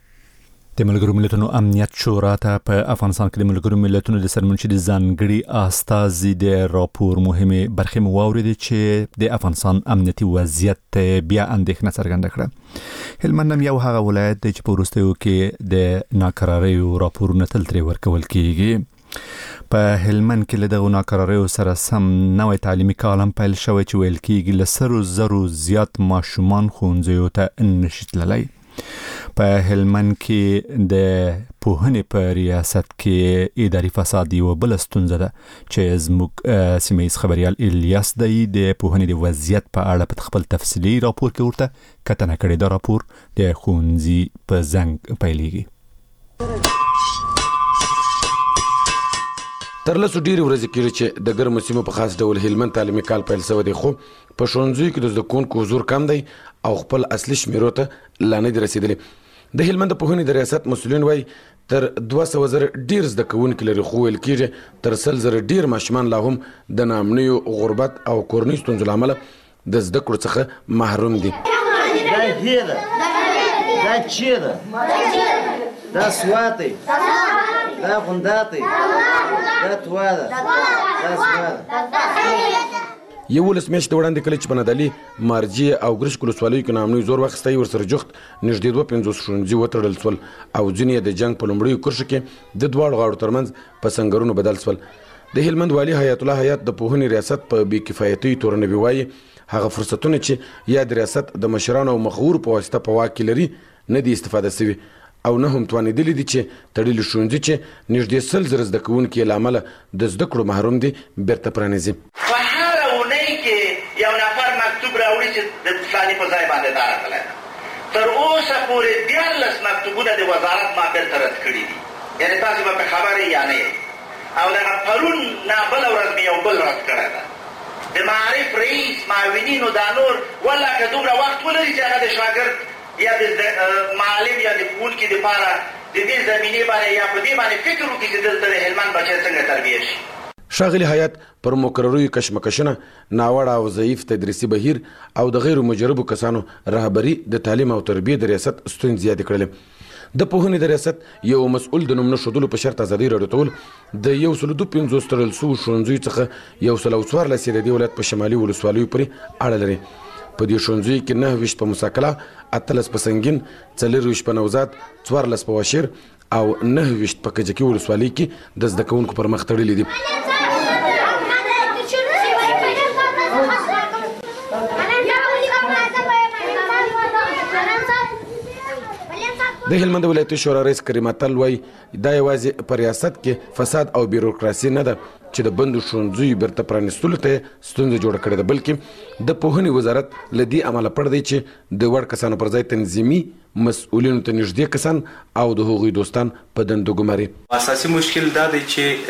د ملګرو ملتونو امنیت شورا ته په افغانستان کې د ملګرو ملتونو د سرمنشي د ځانګړي استازي د راپور مهمه برخه مو واوریدي چې د افغانستان امنیتي وضعیت بیا اندېښنه څرګنده کړه. هلمند یو هغه ولایت دی چې په وروستیو کې د ناکراریو راپورونه تل ترې ورکول کیږي. په هلمند کې له دغو ناکراریو سره سم نوې تعلیمي کال هم پیل شوی چې ویل کیږي له سرو زرو زیات ماشومان ښوونځیو ته نشي تللی. په هلمند کې د پوهنې په ریاست کې اداري فساد یو بل ستونزه ده چې زموږ سیمه‌ییز خبريال الیاس دی د پوهنې د وضعیت په اړه په خپل تفصیلي راپور کې ورته کتنه کړې. دا راپور د ښوونځي په زنګ پیلېږي. تر لسو ډېرې ورځې کېږي چې د ګرمو سیمو په خاص ډول هلمند تعلیمي کال پیل شوی دی، خو په ښوونځیو کې د زده کوونکو حضور کم دی او خپل اصلي شمیرو ته لا نه دي رسېدلي. د هلمند د پوهنې د ریاست مسؤلین وایي تر دوه سوه زره ډېر زده کوونکي لري، خو ویل کېږي تر سل زره ډېر ماشومان لا هم د ناامنیو، غربت او کورنۍ ستونزو له امله د زده کړو څخه محروم دي. دا هیله دا چیرې دا سواتي دا غونداتي دا تواده دا سواده. یولس میاشتې وړاندې کله چې په نادعلي، مارجې او ګرشک ولسوالیو کې ناامنیو زور واخیستی، ورسره جوخت نږدې دوه پنځوس ښوونځي وتړل شول او ځینې یې د جنګ په لومړیو کرښو کې د دواړو غاړو ترمنځ په سنګرونو بدل شول. د هلمند والي حیات الله حیات د پوهنې ریاست په بې کفایتۍ تورنوي وایي هغه فرصتونه چې یا د ریاست د مشرانو او مخورو په واسطه په واک کې لري نه دي استفاده شوي او نه هم توانېدلي دي چې تړلي ښوونځي چې نږدې سل زره زده کوونکي له امله د زده کړو محروم دي بیرته پرانیزي. په هره اونۍ کې یو نفر مکتوب راوړي چې د فلاني په ځای باندې دا راغلی ده. تر اوسه پورې دیارلس مکتوبونه د وزارت ما بیرته رد کړي دي، یعنې تاسې به پرې خبرې یا نه یې. او دغه پرون نه بله ورځ مې یو بل رد کړی ده. د معارف رئیس، معاونینو، دا نور والله که دومره وخت ولري چې هغه د شاګرد یا د معلم یا د ښوونکي دپاره د دې زمینې باندې یا په دې باندې فکر وکړي چې دلته د هلمند بچی څنګه تربیه شي. ښاغلي حیات پر مقرروي کشمکشونه، ناوړه او ضعیف تدریسي بهیر او د غیر مجربو کسانو رهبري د تعلیم او تربیې د ریاست ستونزې زیاتې کړلې. د پوهنې د ریاست یو مسؤل د نوم نه ښودلو په شرط ازادي راډیو ته ویل د یو سل دوه پنځوس تړل شوو ښوونځیو څخه یو سل او څوارلس یې د دې ولایت په شمالي ولسوالیو پورې اړه لري. په دې ښوونځیو کې نهه ویشت په مساکله، اتلس په سنګین، څلور ویشت په نوزاد، څوارلس په واشیر او نهه ویشت په کجکي ولسوالۍ کې د زده کوونکو پر مخ تړلي دي. د هلمند ولایتي شورا رئیس کریم اتل وایي دا یوازې په ریاست کې فساد او بیروکراسي نه ده چې د بندو ښوونځیو بیرته پرانیستلو ته ستونزه جوړه کړې ده، بلکې د پوهنې وزارت له دې امله پړ دی چې د وړ کسانو پر ځای تنظیمي مسؤلینو ته نږدې کسان او د هغوی دوستان په دندو ګماري. اساسي مشکل دا دی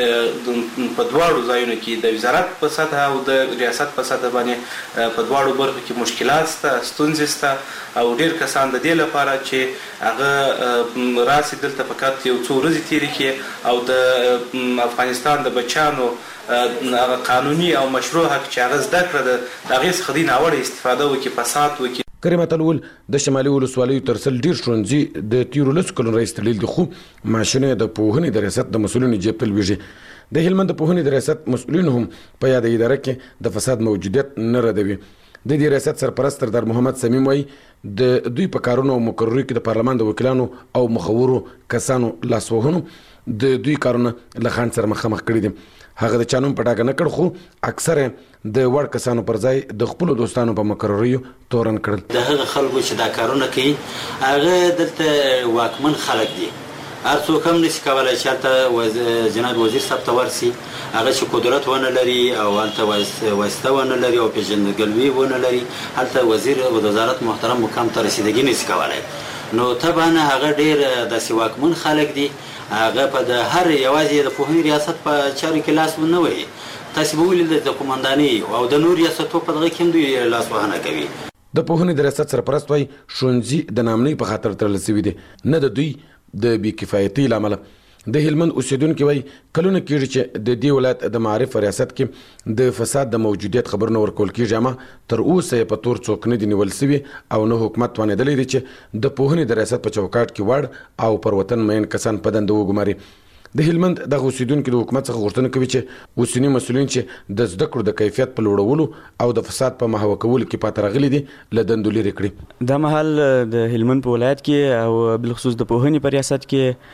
چې په دواړو ځایونو کې د وزارت په سطح او د ریاست په سطح باندې په دواړو برخو کې مشکلات شته، ستونزې شته او ډېر کسان د دې لپاره چې هغه راسي دلته فقط یو څو ورځې تېرې کړي او د افغانستان د بچیانو هغه قانوني او مشروع حق چې هغه زده کړه ده د هغې څخه دوی ناوړه استفاده وکړي، فساد وکړي. کریم اتل وویل د شمالي ولسوالیو تر سل ډېر ښوونځي د تېرو لسو کلونو راهیسې تړلي دي، خو معاشونه د پوهنې د ریاست د مسؤلینو جیب ته لویږي. د هلمند د پوهنې د ریاست مسؤلینو هم په یاده اداره کې د فساد موجودیت نه ردوي. د دې ریاست سرپرست سردار محمد صمیم وایي د دوی په کارونو او مقررو کې د پارلمان د وکیلانو او مخورو کسانو لاسوهنو د دوی کارونه له خنډ سره مخامخ کړي دي. هغه د چا نوم په ډاګه نه کړ، خو اکثره د وړ کسانو پر ځای د خپلو دوستانو په مقرریو تورن کړل. د هغه خلکو چې دا کارونه کوي هغه دلته واکمن خلک دي، هر څوک هم نشي کولی چې هلته جناب وزیر صاحب ته ورسي، هغه چې قدرت ونه لري او هلته واسطه ونه لري او پیژندګلوي ونه لري، هلته وزیر وزارت محترم مقام ته رسیدګي نشي کولی. نو طبعا هغه ډېر داسې واکمن خلک دي، هغه په د هر یوازې د پوهنې ریاست په چارو کې لاس ونه وهي. تاسې به ولیدل د قومندانۍ او د نور ریاستو په دغه کې هم دوی لاس وهنه کوي. د پوهنې د ریاست سرپرست وایي ښوونځي د ناامنۍ په خاطر تړل شوي دي، نه د دوی د بې کفایتۍ له امله. د هلمند اوسیدونکي وایي کلونه کېږي چې د دې ولایت د معارف ریاست کې د فساد د موجودیت خبرونه ورکول کېږي، اما تر اوسه یې په تور څوک نه دي نیول شوي او نه حکومت توانېدلی دی چې د پوهنې د ریاست په چوکاټ کې وړ او پر وطن مین کسان په دنده وګماري. د هلمند دغه اوسیدونکي د حکومت څخه غوښتنه کوي چې اوسني مسؤلین چې د زده کړو د کیفیت په لوړولو او د فساد په محوه کولو کې پاتې راغلي دي له دندو لرې کړي. دا مهال د هلمند په ولایت کې او بالخصوص د پوهنې په ریاست کې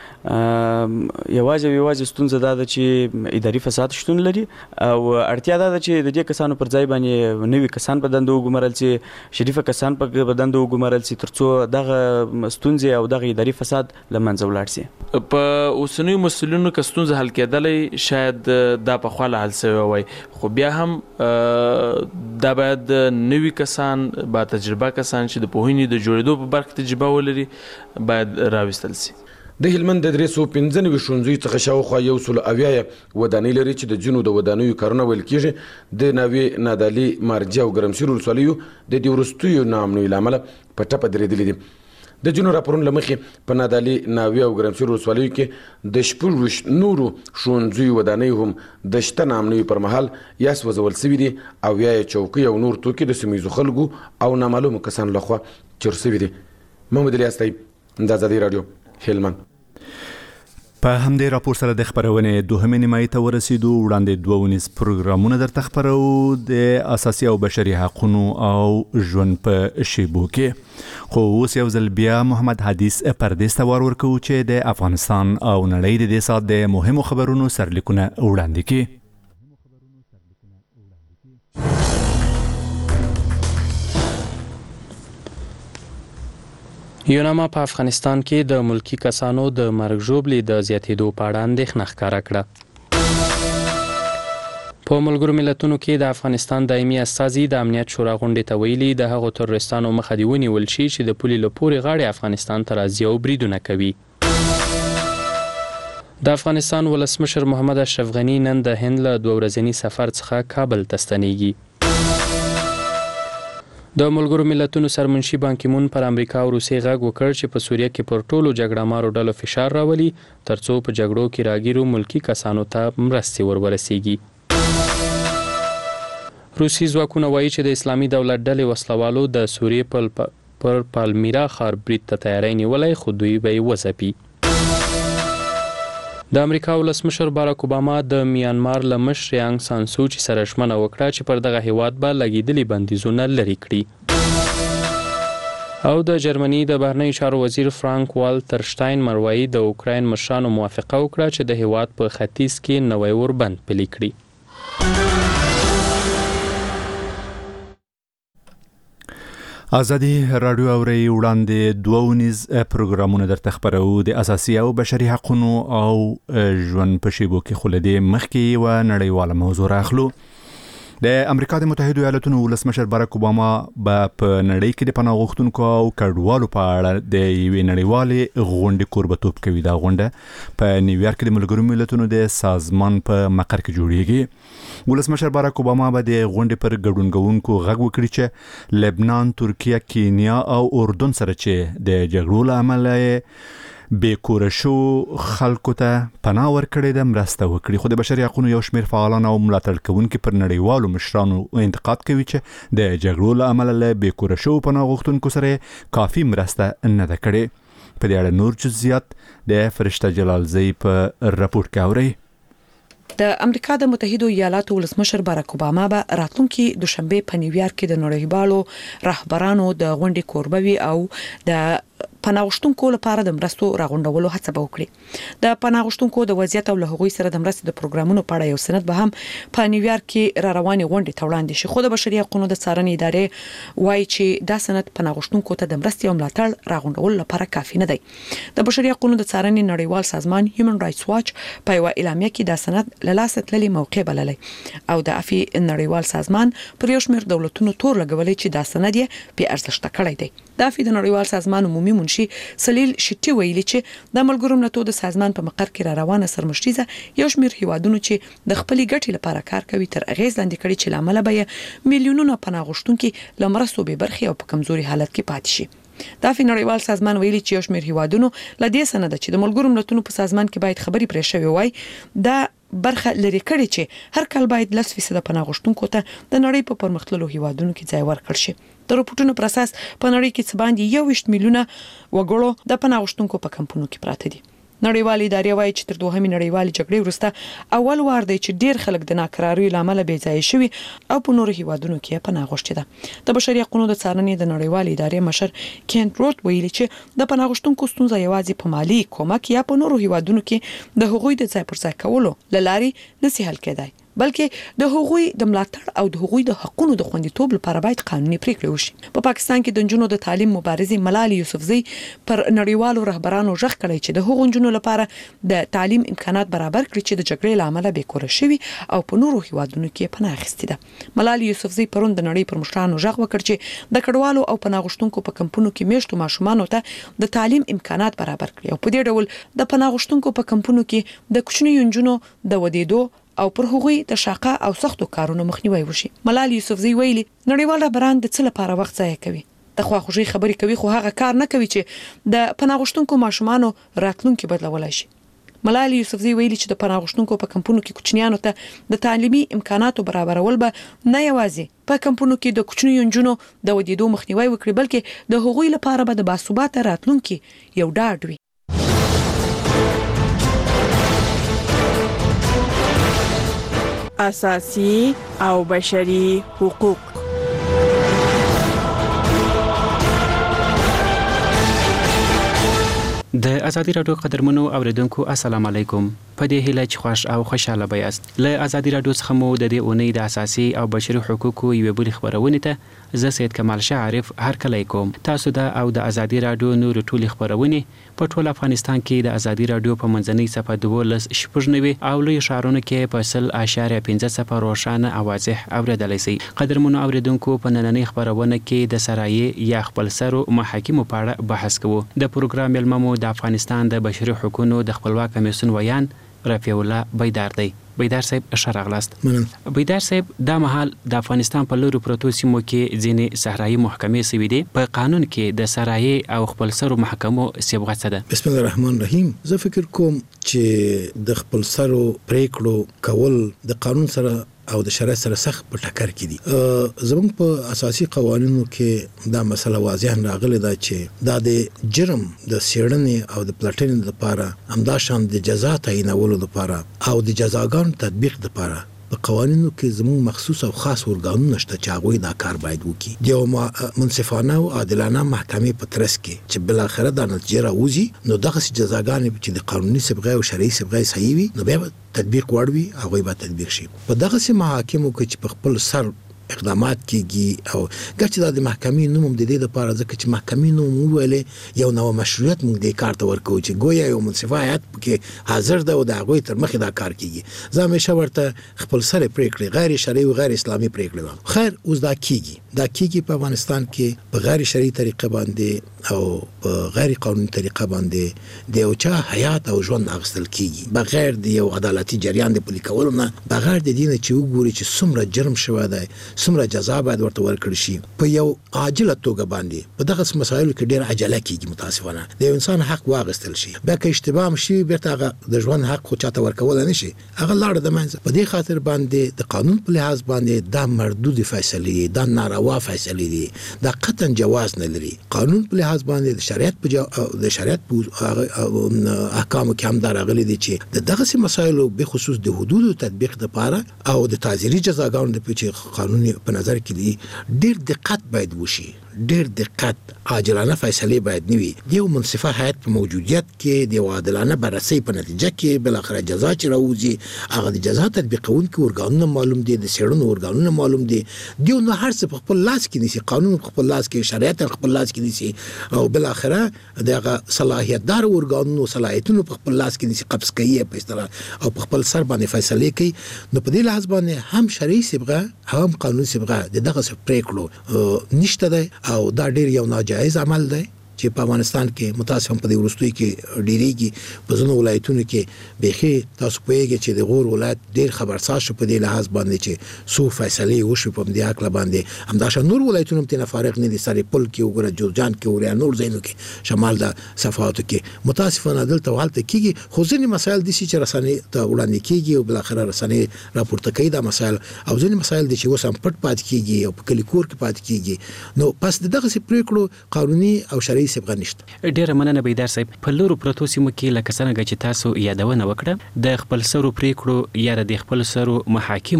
یوازې او یوازې ستونزه دا ده چې اداري فساد شتون لري او اړتیا دا ده چې د دې کسانو پر ځای باندې نوي کسان په دندو وګمارل شي، شریفه کسان په دندو وګمارل شي، ترڅو دغه ستونزې او دغه اداري فساد له منځه ولاړ شي. په اوسنیو مسؤلینو که ستونزه حل کېدلی شاید دا په خواله حل شوی وای، خو بیا هم دا باید نوي کسان، با تجربه کسان چې د پوهنې د جوړېدو په برخه تجربه ولري باید راوستل شي. د هلمند د درې سوه پنځه نوي ښوونځیو څخه شاوخوا یو سل اویا ودانۍ لري چې د ځینو د ودانیو کارونه ویل کېږي د ناوې نادالي مارجې او ګرمسیر ولسوالیو د دې وروستیو ناامنیو له امله په ټپه درېدلي دي. د ځینو راپورونو له مخې په نادالي ناوې او ګرمسیر ولسوالیو کې د شپږ ویشت نورو ښوونځیو ودانۍ هم د شته ناامنیو پر مهال یا سوځول سوي دي او یا یې چوکۍ او نور توکي د سیمه ییزو خلکو او نامعلومو کسانو لخوا چور سوي دي. محمد الیاس طیب، د ازادي راډیو، هلمند. په همدې راپور سره د خبرونې دوهمې نیمایي ته ورسېدو. وړاندې دوه ونیز پروګرامونه درته خپرو د اساسي او بشري حقونو او ژوند په شیبو کې، خو اوس یو ځل بیا محمد حدیث پردیس ته ور ورکوو چې د افغانستان او نړۍ د دې ساعت د مهمو خبرونو سرلیکونه وړاندې کړي. یوناما په افغانستان کې د ملکی کسانو د مرګ ژوبلې د زیاتېدو په اړه اندېښنه ښکاره کړه. په ملګرو ملتونو کې د افغانستان دایمي استازي د امنیت شورا غونډې ته ویلي د هغو تروریستانو مخه دې ونیول شي چې د پولې له پورې غاړې افغانستان ته راځي او بریدونه کوي. د افغانستان ولسمشر محمد اشرف غني نن د هند له دوه ورځني سفر څخه کابل ته ستنېږي. د ملګرو ملتونو سرمنشي بانکیمون پر امریکا او روسیې غږ وکړ چې په سوریه کې پر ټولو جګړه مارو ډلو فشار راولي ترڅو په جګړو کې راګیرو ملکی کسانو ته مرستې ورورسیږي. روسي ځواکونه وایي چې د اسلامي دولت ډلې وسلوالو د سوریې پر پالمیرا ښار برید ته تیاری نیولی، خو دوی به یې وځپي. د امریکا ولسمشر باراک اوباما د میانمار له مشرې انګ سان سوچي سره ژمنه وکړه چې پر دغه هیواد به لګېدلي بندیزونه لرې کړي. او د جرمني د بهرنیو چارو وزیر فرانک والتر شتاینمر وایي د اوکراین مشرانو موافقه وکړه چې د هیواد په ختیځ کې نوی اوربند پلي کړي. ازادي راډیو اوري وړاندې دوه ونیز پروګرامونه درته خبرو د اساسي او بشري حقوقو او ژوند په شیبو کې خلدي مخکې و نړیواله موضوع راخلو. د امریکا د متحده ایالاتونو ولسمشر باراک اوباما به په نړۍ کې د پناه غوښتونکو او کډوالو په اړه د یوې نړیوالې غونډې کوربتوب کوي. دا غونډه په نیویارک کې د ملګرو ملتونو د سازمان په مقر کې جوړیږي. ولسمشر باراک اوباما به د غونډې پر ګډون کوونکو غږ وکړي چې لبنان، ترکیه، کینیا او اردن سره چې د جګړو له امله بې کوره شو خلکو ته پناه ورکړې ده مرسته وکړي. خو د بشري حقوقو یو شمېر فعالان او ملاتړ کوونکي پر نړیوالو مشرانو انتقاد کوي چې د جګړو له امله له بې کوره شو پناه غوښتونکو سره کافي مرسته نه ده کړې. په دې اړه نور جزئیات د فرشته جلالزی په راپور کې اورئ. د امریکا د متحده ایالاتو ولسمشر باراک اوباما به راتلونکي دوشنبه په نیویارک کې د نړیوالو رهبرانو د غونډې کوربوي او د پناه غوښتونکو لپاره د مرستو راغونډولو هڅه وکړي. د پناه غوښتونکو د وضعیت او له هغوی سره د مرستې د پروګرامونو په اړه یو سند به هم په نیویارک کې را روانې غونډې ته وړاندې شي. خو د بشري حقوقو د څارنې ادارې وایي چې دا سند پناه غوښتونکو ته د مرستې او ملاتړ راغونډولو لپاره کافي نه دی. د بشري حقوقو د څارنې نړیوال سازمان هیومن رائټس واچ په یو اعلامیه کې دا سند له لاسه تللی موقع بللی او د افي نړیوال سازمان پر یو شمېر دولتونو تور لګولې چې دا سند یې بې ارزښته کړی دی. د افي د نړیوال سازمان عمومي منشي سلیل شټي ویلي چې د ملګرو ملتونو د سازمان په مقر کې را روانه سرمشتیزه یو شمېر هیوادونو چې د خپلې ګټې لپاره کار کوي تر اغیز لاندې کړي چې لامل به میلیونونه پناه غوښتونکي له مرستو بې برخې او په کمزوري حالت کې پاتې شي. د افي نړیوال سازمان ویلي چې یو شمېر هیوادونو له دې سند چې د ملګرو ملتونو په سازمان کې باید خبري پرې شوی وای دا برخه لري کړي چې هر کال باید لس فیصد پناه غوښتونکو ته د نړۍ په پرمختللو هیوادونو کې ځای ورکړل شي. د راپورټونو پر اساس په نړۍ کې څه باندې یو ویشت میلیونه وګړو د پناه غوښتونکو په کمپونو کې پراته دي. نړیوال ادارې وایي چې تر دوهمې نړیوالې جګړې وروسته اول وار دی چې ډیر خلک د ناکراریو لامل بې ځای شوي او په نورو هیوادونو کې پناه غوښتي ده. د بشري حقوقو د څارنې د نړیوال ادارې مشر کینت روت ویلي چې د پناه غوښتونکو ستونزه یوازې په مالی کومک یا په نورو هیوادونو کې د حقوقي د ځای پر ځای کولو لاري نسی حل کېدای بلکې د هغوی د ملاتړ او د هغوی د حقوقو د خوندیتوب لپاره باید قانوني پریکړې وشي. په پاکستان کې د نجونو د تعلیم مبارزې ملالۍ یوسفزۍ پر نړیوالو رهبرانو ژغ کړی چې د هغو نجونو لپاره د تعلیم امکانات برابر کړي چې د جګړې لامل به کور شوي او په نورو هیوادونو کې پناه اخیستې ده. ملالۍ یوسفزۍ پرون د نړۍ پر مشرانو ژغ وکړ چې د کډوالو او پناه غوښتونکو په کمپونو کې میشتو ماشومانو ته د تعلیم امکانات برابر کړي او په دې ډول د پناه غوښتونکو په کمپونو کې د کوچنیو نجونو د ودیدو او پر هغوی د شاقه او سختو کارونو مخنیوي وشي. ملالۍ یوسفزۍ ویلي نړیوال رهبران د څه لپاره وخت ضایع کوي؟ د خواخوږي خبرې کوي خو هغه کار نه کوي چې د پناه غوښتونکو ماشومانو راتلونکي بدلولای شي. ملالۍ یوسفزۍ ویلي چې د پناه غوښتونکو په کمپونو کې کوچنیانو ته د تعلیمي امکاناتو برابرول به نه یوازې په کمپونو کې د کوچنیو نجونو د ودیدو مخنیوي وکړي بلکې د هغوی لپاره به د باثباته راتلونکي یو ډاډ وي. اساسي او بشري حقوق. د ازادي راډیو قدرمنو اوریدونکو السلام علیکم. په دې هیله چې خوښ او خوشاله بیاست. له ازادي راډیو څخه مو د دې اونۍ د اساسي او بشري حقوقو یوه بل خبرونه ته زه سید کمال شاه عارف هر کله کوم. تاسو د او د ازادي راډیو نور ټولي خبرونه په ټول افغانستان کې د ازادي راډیو په منځنۍ صفحه دولس شپږنوي او لوی شهرونو کې په سل اشاریه پنځه صفر روښانه او واضح اوریدلای شئ. قدرمنو اوریدونکو په نننۍ خبرونه کې د سرایي یا خپل سرو محاکمو په اړه بحث کوو. د پروګرام ملممو د افغانستان د بشري حقوقو د خپلواک کمیسیون ویان رفیع الله بیدار دی. بیدار صاحب شرغلاست. بیدار صاحب دا مهال د افغانستان په لوري پروتو سیمو کې ځینې صحرایي محکمې سوي دي. په قانون کې د سرایي او خپل سرو محکمو صبغه څه ده؟ بسم الله الرحمن الرحیم. زه فکر کوم چې د خپل سرو پریکړو کول د قانون سره او د شرع سره سخت په ټکر کې دي. زموږ په اساسي قوانینو کې دا مسله واضح راغلی ده چې دا د جرم د سیړنې او د پلټنې لپاره همدا شان د جزا تعیینولو لپاره او د جزاګانو تطبیق لپاره په قوانینو کې زموږ مخصوص او خاص ارګانونه شته چې هغوی دا کار باید وکړي. د یو منصفانه او عادلانه محکمې په ترڅ کې چې بالاخره دا نتیجه راوځي نو دغسې جزاګانې چې د قانوني صبغې او شرعي صبغې صحیح وي نو بیا تطبیق وړ وي هغوی به تطبیق شي. په دغسې محاکمو کې چې په خپل سر اقدامات کیږي او ګرچې دا د محکمې نوم د دې لپاره ځکه چې محکمې نوم وویلې یو نو مشروعیت موږ دې کار ته ورکوو چې گویا یو منصفه هیئت پکې حاضر ده او د هغوی تر مخې دا کار کیږي. زه همیشه ورته خپل سر پریکړې غیر شرعي او غیر اسلامي پریکړې وایم. خیر اوس دا کیږي دا کیږي په افغانستان کې په غیر شرعي طریقه باندې او په غیر قانوني طریقه باندې د یو چا حیات او ژوند اخیستل کیږي بغیر د یو عدالتي جریان د پلي کولو نه بغیر د دې نه چې وګوري چې څومره جرم شوی دی څومره جزا باید ورته ورکړل شي په یو عاجله توګه باندې. په دغه مسایلو کې ډېر عجله کیږي متاسفانه د یو انسان حق واغستل شي بیا که اشتباه هم شي بیرته هغه د ژوند حق خو چاته ورکول نه شي هغه لاړه د منځه. په دې خاطر باندې د قانون په لحاظ باندې دا مردود فیصلې دا ناروا فیصلې دي دا قطعا جواز نه لري. قانون په لحاظ باندې د شریعت په د شریعت په احکامو کې هم دا راغلي دي چې د دغه مسایلو به خصوص د حدودو تطبیق لپاره او د تعزیري جزاګانو د پیچ قانوني په نظر کې دي ډېر دقت باید وشي ډېر دقت عاجلانه فیصلې باید نه وي. د یو منصفه هیئت په موجودیت کې د یو عادلانه بررسۍ په نتیجه کې بالاخره جزا چې راوځي هغه د جزا تطبیقونکي ارګانونه معلوم دي د څېړنو ارګانونه معلوم دي دوی نو هر څه په خپل لاس کې نیسي قانون په خپل لاس کې شریعت په خپل لاس کې نیسي او بالاخره دغه صلاحیتدار ارګانونو صلاحیتونو په خپل لاس کې نیسي قبض کوي په اصطلاح او په خپل سر باندې فیصلې کوي. نو په دې لحاظ باندې هم شرعي صبغه هم قانوني صبغه د دغه پریکړو نشته دی او دا ډیر یو ناجایز عمل دی چې په افغانستان کې متاسفم په دې وروستیو کې ډیریږي. په ځینو ولایتونو کې بیخي تاسو پوهیږئ چې د غور ولایت ډیر خبرساز شو په دې لحاظ باندې چې څو فیصلې وشوې په همدې هکله باندې همداشان نور ولایتونه هم ترې فارغ نه دي. سرپل کې وګوره جوزجان کې وګوره نور ځایونو کې شمال د صفحاتو کې متاسفانه دلته هلته کېږي خو ځینې مسایل دي چې رسنۍ ته وړاندې کېږي او بالاخره رسنۍ راپورته کوي دا مسایل او ځینې مسایل دي چې اوس هم پټ پاتې کېږي او په کلي کور کې پاتې کېږي. نو پس د دغسې پرېکړو قانوني او شرعي صبغه نشته. ډیره مننه بیدار صاحب. په لورو پروتو سیمو کې لکه څنګه چې تاسو یادونه وکړه د خپل سرو پریکړو یا د خپل سرو محاکمو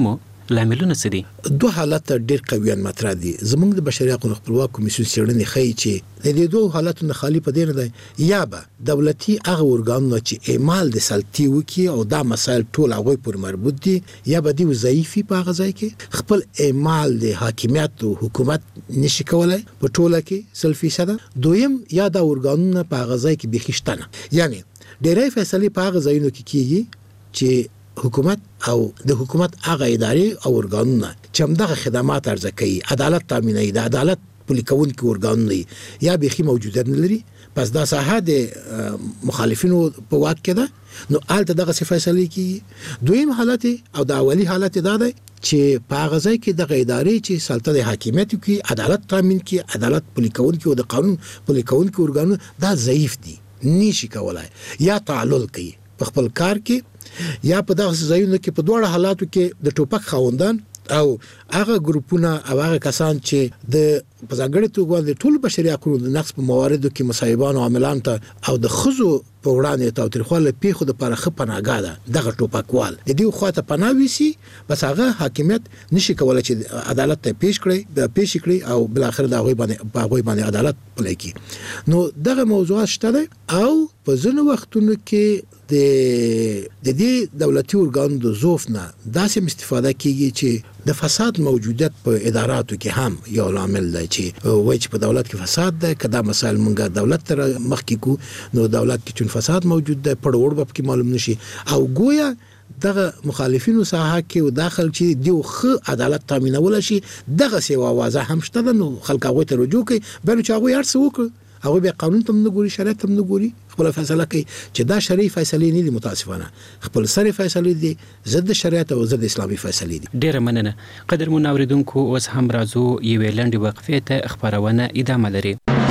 لاملونه څه دي؟ دوه حالات ډېر قویان مطرح دي. زموږ د بشري حقوقو خپلواک کمیسیون څېړنې ښیي چې د دې دوه حالاتو نه خالي په دې نه دی یا به دولتي هغه ارګانونه چې اعمال د سلطې وکړي او دا مسایل ټول هغوی پورې مربوط دي یا به دوی ضعیفي په هغه ځای کې خپل اعمال د حاکمیت او حکومت نشي کولای په ټوله کې سل فیصده. دویم یا دا ارګانونه په هغه ځای کې بیخي شته نه، یعنی ډېری فیصلې په هغه ځایونو کې کیږي چې حکومت او د حکومت هغه ادارې او ارګانونه چې همدغه خدمات عرضه کوي، عدالت تامینوي، د عدالت پلي کوونکي ارګانونه یا بیخي موجودیت نه لري، پس دا ساحه د مخالفینو په واک کې ده، نو هلته دغه څه فیصلې کیږي. دویم حالت او د اولی حالت دا دی چې په هغه ځای کې دغه ادارې چې سلطه د حاکمیت کوي، عدالت تامین کوي، عدالت پلي کوونکي او د قانون پلي کوونکي ارګانونه دا ضعیف دي، نشي کولای یا تعلل کوي په خپل کار کې، یا په دغه ځایونو کې په دوه حالاتو کې د ټوپک خاوندان او هغه ګروپونه او هغه کسان چې د په ځانګړي توګه د ټول بشري حقوقو د نقض په مواردو کې مصاحبان او عاملان ته او د خزو په وړاندې تاوتریخواله پیښو د پاره خ پناهګاه ده، دغه ټوپکوال د دې خواته پناه ویسي، بس هغه حاکمیت نشي کولای چې عدالت ته پیش کړي پیش کړي او بل اخر د هغه باندې په هغه باندې عدالت پلی کړي. نو دغه موضوعات شته او په ځینو وختونو کې د د دې دولتي ارګانو د ضعف نه داسې استفاده کیږي چې د فساد موجودیت په اداراتو کې هم یو عامل دی چې وایي چې په دولت کې فساد دی، کدا مسائل مونږه دولت تر مخ کې کو نو دولت کې چون فساد موجود دی په وړ په کې معلوم نشي او گویا دغه مخالفینو ساحه کې داخل چې دیو خ عدالت تامینول شي، دغه سیوا واضح هم شته، نو خلک هغه ته رجوع کوي، بل چې هغه هر څه وکړي هغه به قانون ته نه ګوري، شریعت ته نه ګوري، خپل فیصله کوي چې دا شرعي فیصله نه دي، متاسفانه خپل سره فیصله دي ضد شریعت او ضد اسلامي فیصله دي. ډیره مننه. قدر مون اوریدونکو اوس هم راځو یو لنډ وقفه ته خبرونه ادامه لري.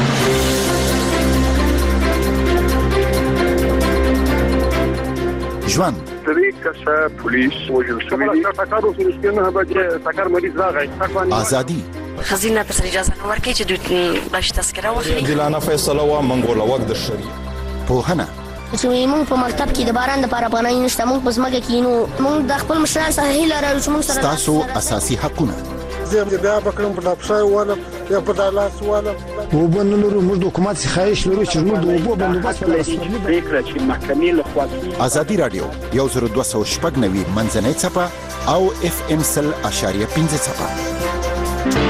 ژوند درې کسه پولیس وژل شوي دي، ټاکر اوسه نه به ټاکر مریض راغی، ازادي خزینه تر اجازه نه ورکړي چې دوی باش تذکره واخلي، دلانه فیصله وا منګول وخت د شری پوهنه چې موږ په مکتب کې د باران د لپاره پناه نشته، موږ په ځمکه کې نو موږ د خپل مشران سره هیله لرو چې موږ سره تاسو اساسي حقونه زه بیا بکرم په لپسای واله یا په دالاس واله او بنلرو موږ د حکومت څخه خواهش لرو چې موږ د اوبو بندوبست لرو. فکر چې محکمې له خوا ازادي رادیو یو زر دوه سوه شپږ نوي منځنۍ څپه او اف ام سل اشاریه پنځه څپه.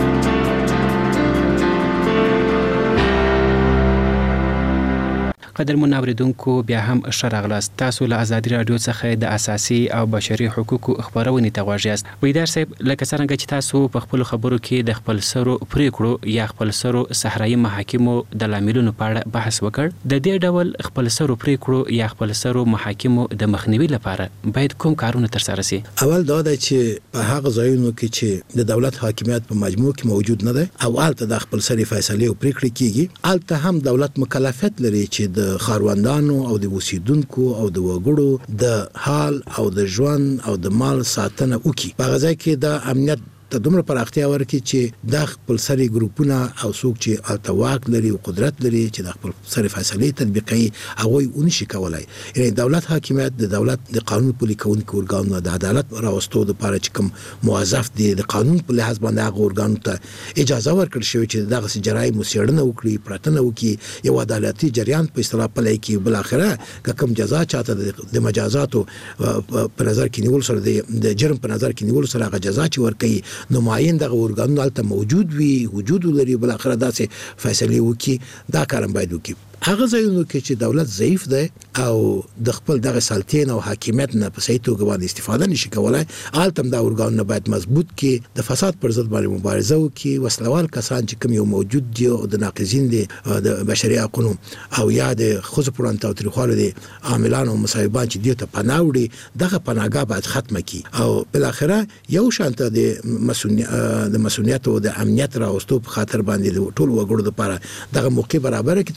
قدر مون اوریدونکو بیا هم ښه راغلاست. تاسو له ازادي رادیو څخه د اساسي او بشري حقوقو خبرونه ته غواړئ. ویدار صاحب لکه څنګه چې تاسو په خپل خبرو کې د خپل سرو پریکړو یا خپل سرو صحرایي محاکمو د لاملونو په اړه بحث وکړ، د دې ډول خپل سرو پریکړو یا خپل سرو محاکمو د مخنیوي لپاره باید کوم کارونه تر سره شي؟ اول دا دی چې په هغه ځایونو کې چې د دولت حاکمیت په مجموع کې موجود نه دی او البته د خپل سري فیصله او پریکړې کیږي، البته هم دولت مکلفیت لري چې د خاروندانو او د اوسیدونکو او د وګړو د حال او د ژوند او د مال ساتنه وکړي. په هغه ځای کې د امنیت ته دومره پراختیا ورکړي چې د خپل سري ګروپونه او څوک چې التواک لري او قدرت لري چې د خپل سري فیصله تطبیقي هغه ونشي کولای. یعنی دولت حاکمیت د دولت د قانون پلي کوونکو ارګانونو د عدالت راوستو لپاره چې کوم موظف دي د قانون په لحاظ باندې هغه ارګانو ته اجازه ورکړل شوی چې دغه جرایم مسیړنه وکړي، پراتنه وکړي، یو عدالتي جریان په اصطلاح پلی کړي، بل اخره کوم جزا چاته د مجازاتو په نظر کې نیول سره د جرم په نظر کې نیول سره هغه جزا چې ورکړي نو معین دغه ارګانونه البته موجود وي، وجود لري، بل اخره داسې فیصله وکړي، دا کارم باید وکړي. هغه ځایونو کې چې دولت ضعیف دی او د خپل دغه سلطین او حاکمیت نه په صحیح توګه باندې استفاده نشي کولای، البته دا ارګانونه باید مضبوط کړي، د فساد پر ضد باندې مبارزه وکړي، وسلوال کسان چې کوم یو موجود دي او د ناقضین دي د بشري حقوقو او یا د خصوص پران تاوتریخوالو دي عاملان او مصاحبان چې دیو ته پناه وړي، دغه پناهګاه باید ختمه کړي او بل اخره یو شانته د مسؤلیت د مسؤلیت او د امنیت راوستو په خاطر باندې ټول وګړو لپاره دغه موقع برابر کړي تر څو دغه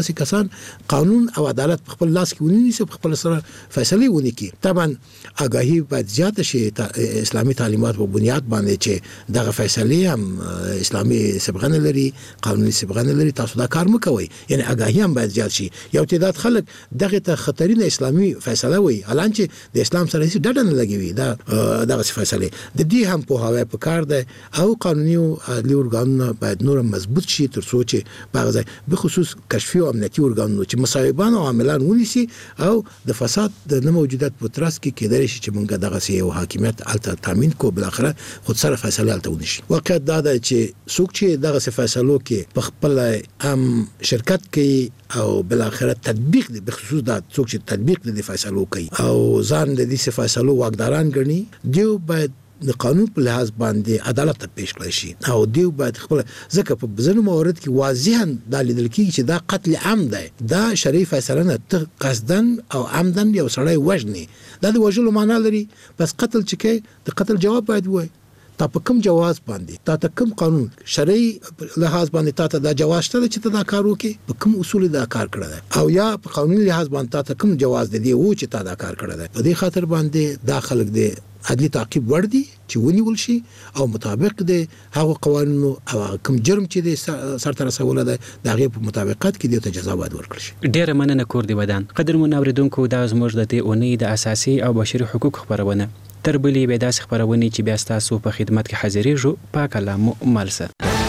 داسې کسان قانون او عدالت په خپل لاس کې ونیسي، په خپل سره فیصله ونکړي. طبعا آگاهی باید زیات شي اسلامي تعلیمات په بنیاد باندې چې دغه فیصله هم اسلامي سبغه نه لري، قانوني سبغه نه لري، تاسو دا کار مکوئ. یعنی آگاهی هم باید زیات شي. یو تعداد خلک دغه ته خطرینه اسلامي فیصله وي، الان چې د اسلام سره هیڅ ډډه نه لګوي دا دغه فیصله د دې هم په هوا په کار ده او قانوني او عدلي ارګانونه باید نور مضبوط شي تر څو چې بعضی به خصوص کشفي او امنیتي ارګانونه چې مصاحبان او عاملان ونیسي او د فساد د نه موجودیت په ترڅ کې کېدای شي چې موږ دغه سي او حاکمیت الته تامین کو بل اخره خود سره فیصله الته ونشي. واقعیت دا ده چې څوک چې دغه فیصلو کې په خپل ام شرکت کوي او بل اخره تطبیق دي، بخصوص دا څوک چې تطبیق دي فیصلو کوي او ځان د دې فیصلو واقداران ګڼي، دیو باید د قانون په لحاظ باندې عدالت ته پیش کړی شي او دیو باید خپل ځکه په ځینو موارد کې واضحا دا لیدل کېږي چې دا قتل عام دی، دا شرعي فیصله نه، ته قصدن او عمدن یو سړی وژني، دا د وژلو معنا لري. بس قتل چې کوي د قتل جواب باید وایي. تا په کوم جواز باندې، تا ته کوم قانون شرعي لحاظ باندې تا ته دا جواز شته چې ته دا کار وکې، په کوم اصول دا کار کړی دی، او یا په قانوني لحاظ باندې تا ته کوم جواز دی و چې تا دا کار کړی دی. په دې خاطر باندې دا خلک دی عدلي تعقیب وړ دي چې ونیول شي او مطابق د هغه قوانینو او کوم جرم چې د سرته رسوله ده د هغه په مطابقت کې د جزا باید ورکړي شي. ډیره مننه کور دی ودان. قدر مون اوریدونکو دا زموږ د دې اونۍ د اساسي او بشري حقوق خبرونه تر بلې به داسې خبرونه چې بیا ستاسو په خدمت کې حاضرېږو. پاک الله مو مالسه.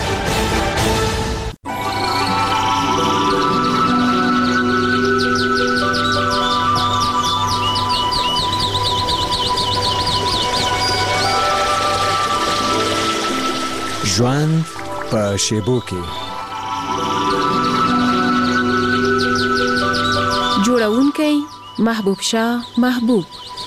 ژوند په شیبو کې جوړونکی محبوب شاه محبوب.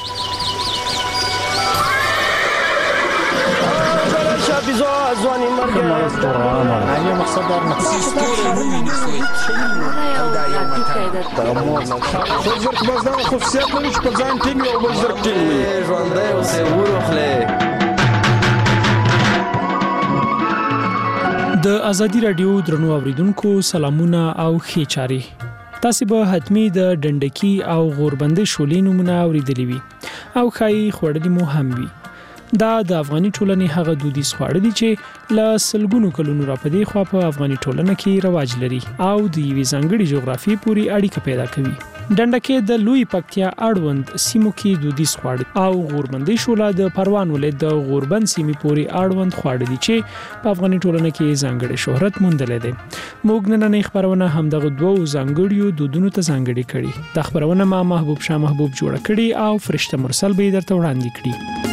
د ازادي رادیو درنو اوریدونکو سلامونه او ښه چاري. تاسو به حتمی د ډنډکی او غوربندې شولې نمونه اوریدلې وي او خای خوړلې مو هم وي. دا د افغاني ټولنې هغه دودیز خواړه دي چې له سلګونو کلونو راپدې خوا په افغاني ټولنه کې رواج لري او د یوې ځانګړي جغرافي پورې اړیکه پیدا کوي. ډنډکی د لوی پکتیا اړوند سیمو کې دودیز خواړه او غوربندې شوله د پروان ولایت د غوربند سیمې پورې اړوند خواړه دي چې په افغاني ټولنه کې ځانګړي شهرت موندلې ده. موږ نن نه خبرونه هم دغه دوه ځانګړیو دودونو ته ځانګړي کړي. د خبرونه ما محبوب شاه محبوب جوړ کړي او فرشته مرسل به درته وړاندې کړي.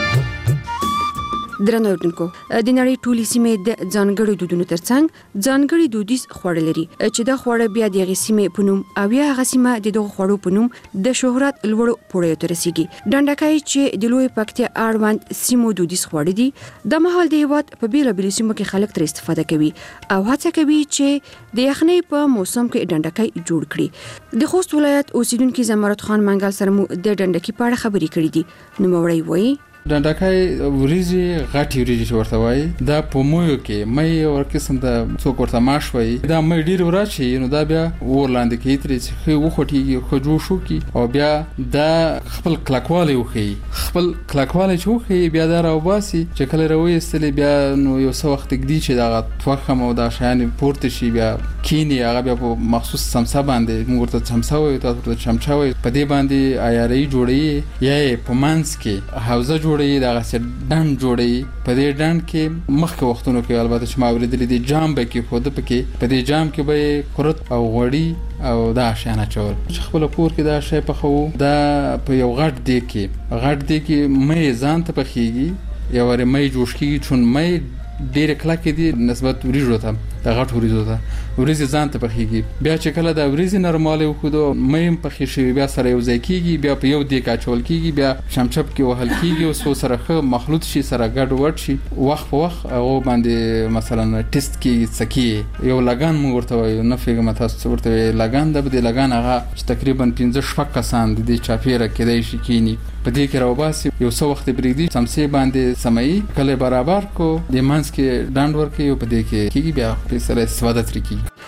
درنو اوریدونکو، د نړۍ ټولې سیمې د ځانګړي دودونو ترڅنګ ځانګړي دودیز خواړه لري چې دا خواړه بیا د غسیمې په نوم او یا غسیمه د دغه خواړو په نوم د شهرت لوړ پوړیو ته رسیږي. ډنډکی چې د لوی پکتیا اړوند سیمو دودیز خواړه دي، د مهال د هیواد په بیل بیل سیمو کې خلک تر استفاده کوي او هڅه کوي چې د یخنۍ په موسم کې ډنډکی جوړ کړي. د خوست ولایت اوسیدونکو زمرد خان منګل سره مو د ډنډکی په اړه خبرې کړې دي. نو موري وایي ډنډکی وریجې غټي وریجې چې ورته وایي، دا په مویو کې مې ور قسم د څوک ورته ماش وایي، دا مې ډیر وراشي نو دا بیا ور لاندې کې ترې چې وخټيږي خو جوړ شو کی او بیا دا خپل کلکواله وخی خپل کلکواله چې وخی بیا دا راوباسي چې کله راوي استلې بیا نو یو څو وخت کې دی چې دا توخه مو دا شان پورته شي بیا کینی هغه بیا په مخصوص سمسا باندې موږ ته سمسا وایي تاسو ته چمچا وایي، په دې باندې عیاري جوړي یا په مانس کې حوزه جوړي دا غسر ډن جوړي. په دې ډن کې مخکې وختونو کې البته چې ما ورېدلې دي جام به کې خود پکې په دې جام کې به قرت او غوړي او دا شانه چول چې خپل کور کې دا شی په خو دا په یو غټ دی کې غټ دی کې مې ځان ته پخېږي یو ور مې جوش کېږي چون مې ډېر کلک دي نسبت وریجو ته د غټ وریجو ته وریجې ځان ته پخېږي. بیا چې کله دا وریجې نرماله وخدو مې پخې شي بیا سره یو ځای کېږي بیا په یو دی کاچول کېږي بیا شمچپ کې وهل کېږي او سو سره خه مخلوط شي سره ګډ وډ شي وخت په وخت او باندې مثلا ټیسټ کې سکی یو لګان مو ورته وایو نه فکر تاسو ورته لګان د دې لګان هغه تقریبا پنځه شپږ کسان د دې چاپیره کېدای شي کینی په دې کې راوباسي یو څو وخت بریدي سمسي باندې سمای کله برابر کو د مانس کې ډاند ورکي په دې کې کېږي بیا په سره استفاده ترې کېږي.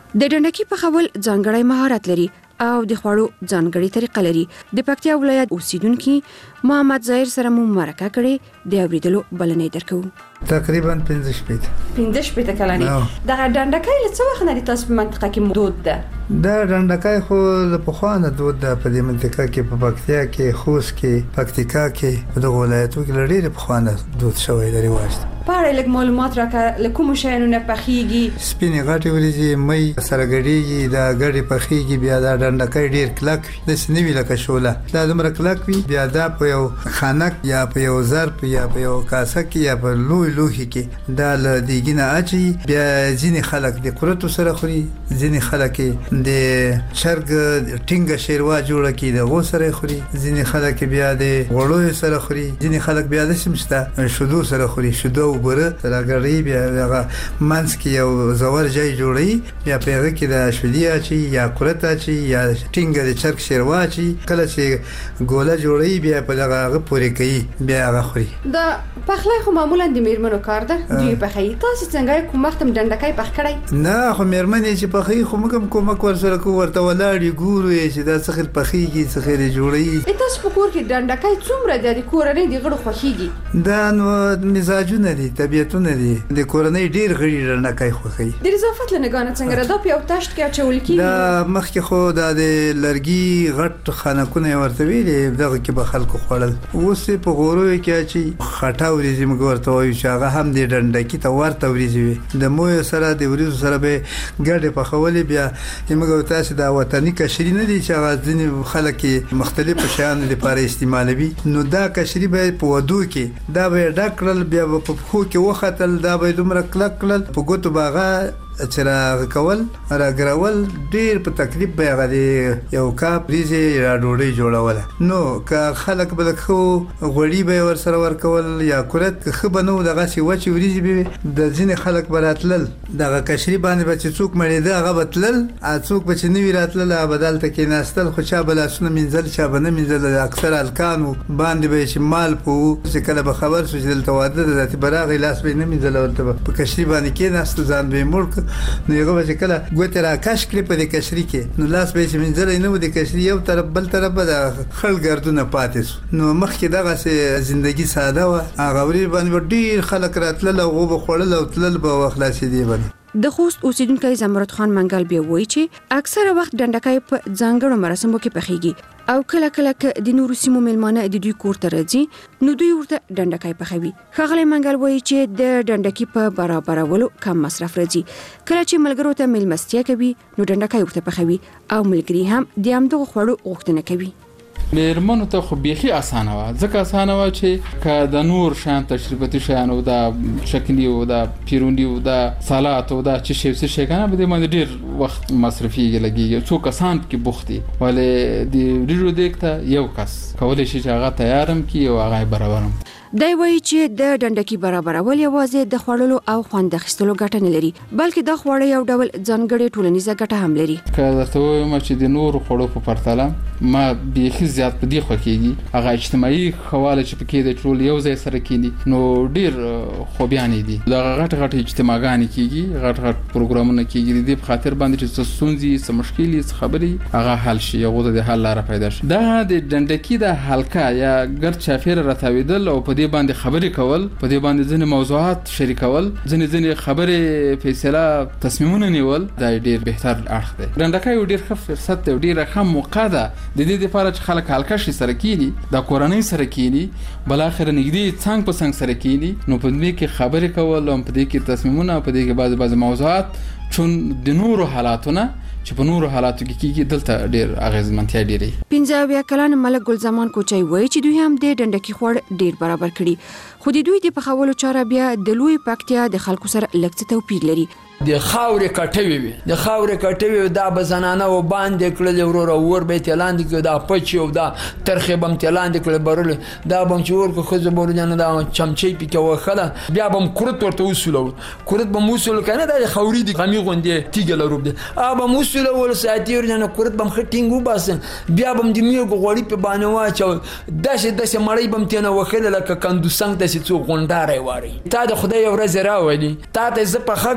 د ډنډکی پخول ځانګړی مهارت لري او د خوړو ځانګړي طریقه لري. د پکتیا ولایت اوسیدونکو محمد ظاهر سره مو مرکه کړې د اوریدلو بلنې درکو. تقریبا پنځه شپې پنځه شپې کلانې د ډنډکی له څه وخت نه تاسو په منطقه کې دود ده؟ دا ډنډکی خو له پخوانه دود ده په دې منطقه کې، په پکتیا کې، خوست کې، پکتیکا کې، په دغه ولایتو کې ډېر پخوانه دود شوی دی رواج. په اړه لږ معلومات راکړه، له کوم شیانو نه پخېږي؟ سپینې غټې وریجې مې سره ګډېږي، دا ګډې پخېږي، بیا دا ډنډکی ډېر کلک وي، داسې نه وي لکه شوله، دا دومره کلک وي. بیا دا په یو خانک یا په یو ظرف یا په یو کاسه کې یا په لوی لوښي کې دا له دیګي نه اچوي. بیا ځینې خلک د قورتو سره خوري، ځینې خلک د چرګ ټینګه شیروا جوړه کړي د هغو سره خوري، ځینې خلک بیا د غوړیو سره خوري، ځینې خلک بیا داسې هم شته شیدو سره خوري، شیدو او بوره سره ګډوي، بیا هغه منځ کې یو زور ځای جوړوي، بیا په هغه کې د شیدې اچوي یا قورت اچوي یا ټینګه د چرګ شیروا اچوي. کله چې ګوله جوړوي بیا په دغه هغه پورې کوي، بیا هغه خوري. دا پخلی خو معمولا د میرمنو کار ده، دوی پخوي. تاسو څنګه کوم وخت ډنډکی پخ کړی؟ نه خو میرمنې چې پخوي خو موږ هم کومک ورسره کوو، ورته ولاړ یو ګورو چې دا څه خیر پخېږي څه خیر جوړوي. تاسو په کور کې ډنډکی څومره د کورنۍ د غړو خوښیږي؟ دا نو مزاجونه دي، طبیعتونه دي، د کورنۍ ډېر غړي ډنډکی خوښوي. د اضافت له نګانه څنګه دا په یو تشت کې اچول کېږي؟ دا مخکې خو دا د لرګي غټ خانکونه ورته ویلې، دغه کې به خلکو خوړل. اوس په غورویو کې اچي خټه وریځې موږ ورته وایو چې هغه هم د ډنډکي ته ورته وریځې وي، د مویو سره د وریځو سره به ګډې پخولې. بیا موږ تاسو دا وطني کشري نه دي چې هغه ځینې خلک مختلف شیانو لپاره استعمالوي، نو دا کشري به په ودو کې دا به ډک کړل، بیا به په پښو کې وختل، دا به دومره کلک کړل، په ګوتو به هغه چې را کول را ګرول، ډېر په تکلیف به هغه د یو کاپ ریزې را ډوډۍ جوړوله. نو که خلک به د ښو غوړي به یې ورسره ورکول یا کورت که ښه به نه و دغسې وچې وریځې به وي، د ځینې خلک به راتلل دغه کشري باندې به چې څوک مړېده هغه به تلل، څوک به چې نه وي راتلل هغه به دلته کېناستل، خو چا به لاسونه مینځل چا به نه مینځل. اکثر هلکانو باندې به یې چې مال په و، چې کله به خبر شو چې دلته واده ده داسې به راغی لاس به یې نه مینځل، ورته به په کشري باندې کېناستل، ځان به یې موړ کړ. نو هغه به چې کله ګوتې را کش کړې په دې کشري کې، نو لاس به یې چې مینځلی نه و، د کشري یو طرف بل طرف به د خړ ګردونه پاتې سو. نو مخکې دغسې زندګي ساده وه، هغه ورځې باندې به ډېر خلک راتلل او هغو به خوړل او تلل به او خلاصېدې به. د خوست اوسیدونکی زمرد خان منګل بیا وایي چې اکثره وخت ډنډکی په ځانګړو مراسمو کې پخېږي او کله کله که د نورو سیمو میلمانه د دوی کور ته راځي نو دوی ورته ډنډکی پخوي. ښاغلی منګل وایي چې د ډنډکی په برابرولو کم مصرف راځي. کله چې ملګرو ته میلمستیا کوي نو ډنډکی ورته پخوي او ملګري هم د همدغو خوړو غوښتنه کوي. میرمنو ته خو بیخي اسانه وه، ځکه اسانه وه چې که د نور شیان تشریفاتي شیان او دا چکني او دا پیروندي او دا سالات او دا چې شی څه شی کنه به د باندې ډیر وخت مصرفي لګي، څو کسان کې بوختي، ولې د ډیرو دیکته یو کس کولای شي چې هغه تیارم کی او هغه برابرم. دی وایي چې د ډنډکی برابرول یوازې د خوړلو او خوند اخیستلو ګټه نه لري، بلکې د خوړو یو ډول ځانګړې ټولنیزه ګټه هم لري. که درته ووایم چې د نورو خوړو په پرتله ما بیخي زیات په دې خوښېږي، هغه اجتماعي خواله چې پکې د ټول یو ځای سره کېني نو ډېر خوبیانې دي. دغه غټ غټ اجتماعګانې کېږي، غټ غټ پروګرامونه کېږي، د دې په خاطر باندې چې څه ستونزې څه مشکلې څه خبرې هغه حل شي، هغو ته د حل لاره پیدا شي. دا د ډنډکي د حلقه یا ګرد چاپېره راتاوېدل او په دې باندې خبرې کول، په دې باندې ځینې موضوعات شریکول، ځینې ځینې خبرې فیصله تصمیمونه نیول، دا ډېر بهتر اړخ دی. ډنډکی یو ډېر ښه فرصت دی، ډېره ښه موقع ده د دې دپاره چې خلک حلقه شي سره کېني، د کورنۍ سره کېني، بالاخره نږدې څنګ په څنګ سره کېني، نو په دې کې خبرې کول او په دې کې تصمیمونه، په دې کې بعضې بعضې موضوعات چون د نورو حالاتونه چې په نورو حالاتو کې کېږي دلته ډېر اغېزمنتیا ډېرې. پنځه اویا کلن ملک ګلزمان کوچی وایي چې دوی هم د ډنډکي خوړ ډېر برابر کړي، خو د دوی د پخولو چاره بیا د لوی پکتیا د خلکو سره لږ څه توپیر لري. د خاورې کټوي وي، د خاورې کټوي دا به زنانه و باندې کړلې وروره ور به یې تلاندې کړي، دا پچې او دا ترخې به هم تلاندې کړې برلې، دا به هم چې ور کړو ښځو به ورجانه دا چمچۍ پکې وښله، بیا به هم کورت ورته وسولول، کورت به هم وسولو که نه دا د خاوري دي غمي غوندې تیږه لرو دی، هغه به هم وسولول ساعتي ورجانه کورت به هم ښه ټینګ وباسه، بیا به هم د میږو غوړي پې باندې واچول، داسې داسې مړۍ به هم تېنه وښلې لکه کندوسنګ داسې څوک غونډاری واري. تا د خدای یو ورځې راولي، تا ته زه پخه کړم نو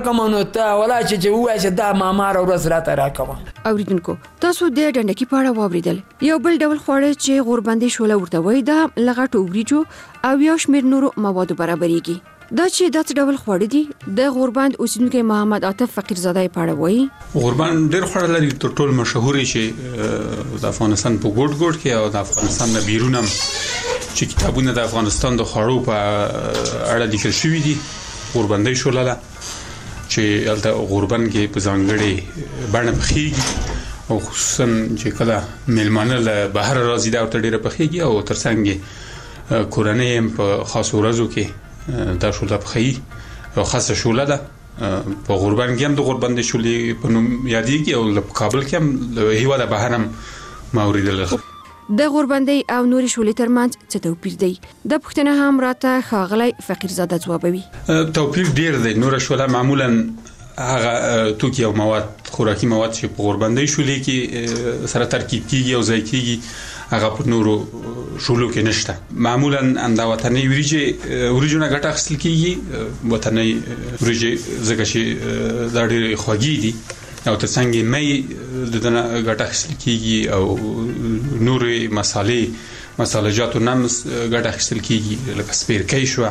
ته ولا چې وای چې دا مامار ورځ راته راکوه. اوریدونکو تاسو د ډنډکی په اړه واوریدل. یو بل ډول خواړه چې غوربندې شوله ورته وای دا لغټو وریجو او یو شمیر نورو موادو برابرېږي. دا چې دات ډول خواړه دي د غوربند اوسیدونکو محمد عاطف فقیرزاده په اړه وایي. غوربند ډېر خواړه لري تر ټولو مشهوري چې د افغانستان په ګوټ ګوټ کې او د افغانستان نه بیرون هم چې کتابونه د افغانستان د خواړو په اړه لیکل شوي دي. غوربندۍ شوله چې الته غوربند کې په ځانګړي بڼه پخېږي او خصوصا چې کله میلمانه له بهر راځي دا ورته ډېره پخېږي او ترڅنګ کورنۍ هم په خاص ورځو کې دا شوله پخېږي او خاصه شوله ده. په غوربند کې هم د غوربندۍ شولې په نوم یادېږي او په کابل کې هم له هیواده بهر هم ما اورېدل. د غوربندۍ او نورې شولې ترمنځ څه توپیر دی؟ د پوښتنه هم راته ښاغلی فقیرزاده ځوابوي. توپیر ډیر دی. نوره شوله معمولا هغه توکي او مواد خوراکي مواد چې په غوربندۍ شولې کې سره ترکیب کیږي او ځای کیږي هغه په نورو شولو کې نشته. معمولا انده وطني وریجې وریجونه ګټه اخیستل کیږي. وطني وریجې ځکه چې دا ډېر خوږې دي او ترڅنګ مې د دنه ګټه اخیستل کیږي او نورې مصالې مصالحجات نم ګټه اخیستل کیږي لکه سپیرکۍ شو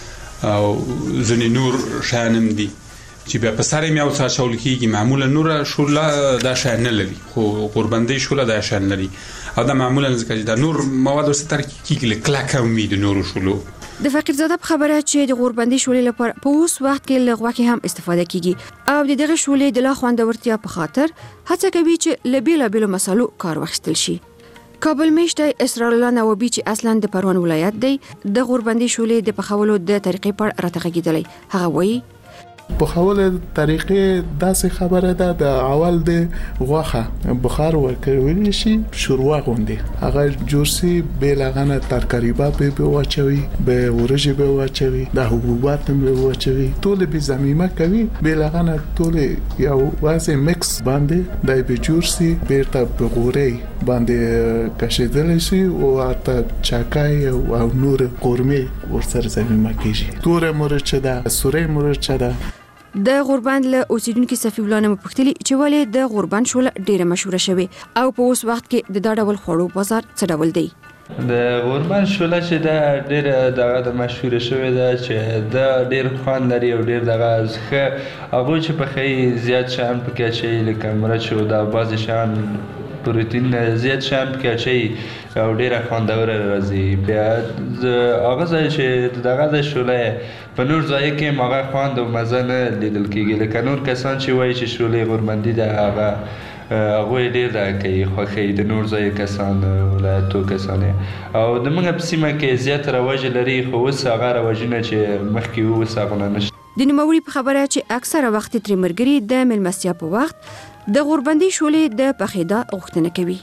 او ځینې نور شیان دي چې بیا په سره مې او څه شول کیږي. معمولا نور شوله دا شیان نه لري خو غوربندۍ شوله دا شیان لري او دا معمولا ځکه چې دا نور مواد سره ترکیب کیږي لکه کم وي د نورو شولو. د فقیرزاده په خبره چې د غوربندۍ شولې لپاره په اوس وخت کې له غوښې هم استفاده کیږي او د دغه شولې د لا خوندورتیا په خاطر هڅه کوي چې له بیلابیلو مسالو کار واخیستل شي. کابل میشته اسرار الله نوابی چې اصلا د پروان ولایت دی د غوربندۍ شولې د پخولو د طریقې په راته غږیدلی. هغه وایي پخول طریقې داسې خبره ده د اول د غوښه بخار ورکول شي شوروا غوندې هغه جوړسي به لغنه ترکاری به به واچوي به ورجې به واچوي د حبوبات به واچوي ټول به زميمه کوي به لغنه ټول یو واسه مکس باندې دای به جوړسي بیرته په غوري باندې کشیدل شي او اته چاکای او نور قورمه ورسره زميمه کیږي. تور مرچ ده سورې مرچ ده. د غوربند له اوسیدونکو صفی الله نه پوښتلی چې ولې د غوربند شوله ډیره مشهوره شوه او په اوس وخت کې د دا ډول خوړو بازار څه ډول دی؟ د غوربند شوله چې دا ډیره دغه د مشهوره شوه ده چې دا ډیر خوند لري او ډیر دغه ځکه هغه چې په خې زیات شان پکې چې لکه مرچ او د باز شان پروتین زیات شان پکې چې او ډیره خوندوره راځي. بیا هغه ځای چې دغه د شوله په نور ځای کې ماغه خوند او مزه نه لیدل کېږي لکه نور کسان چې وایي چې شولې غوربندي ده هغه هغه ډیر دا کوي خوښي د نور ځای کسان ولایتو کسان او د موږ په سیمه کې زیات رواج لري خو اوس هغه رواجونه چې مخکې وو اوس هغه نشته. د نوموړي په خبره چې اکثره وخت ترې مرګري د ملمستیا په وخت د غوربندي شولې د پخېدا غوښتنه کوي.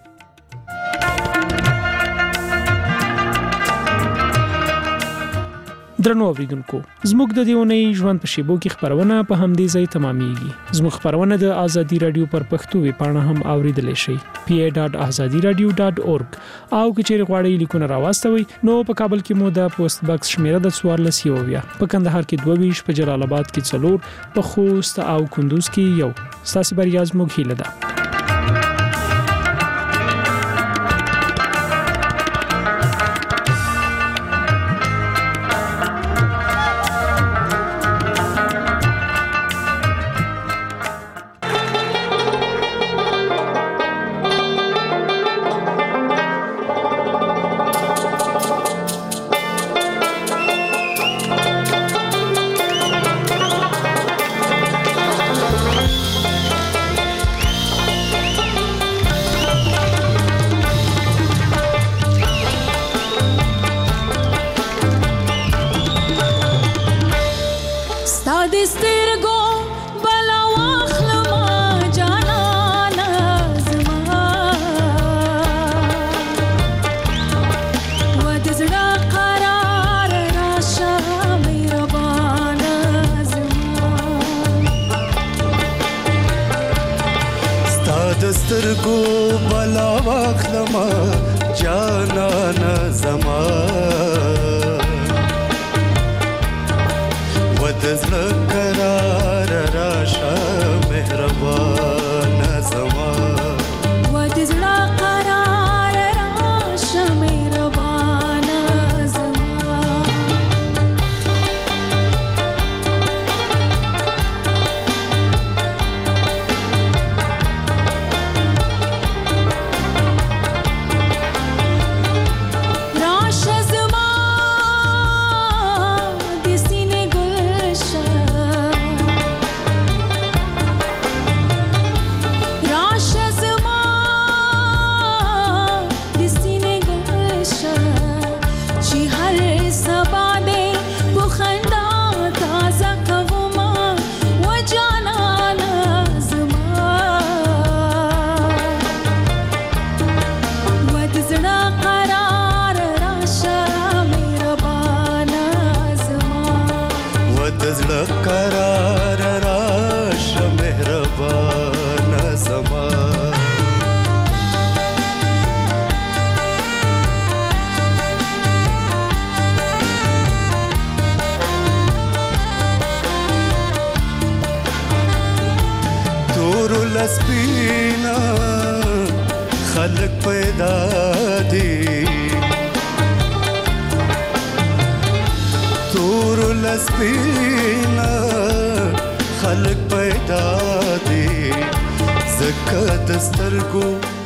درنو اوریدونکو زموږ د دیونی ژوند په شیبو کې خبرونه په همدې ځای تمامېږي. زموږ خبرونه د ازادي رادیو پر پښتو وی پاڼه هم اوریدل شي پی ای ډاټ ازادي رادیو ډاټ اورګ او کچېر غواړئ لیکونه راوستوي نو په کابل کې مو د پوسټ باکس شمیره د څوارلس یوویا په کندهار کې دوه ویشت په جلال آباد کې څلور په خوست او کندوز کې یو ستاسو بریا زموږ هیله ده. دسترګو بلا واخلما جانانا زما ودزل قرار را لسپینا خلق پیدا دي تور لسپینا خلق پیدا دي زکه دسترګو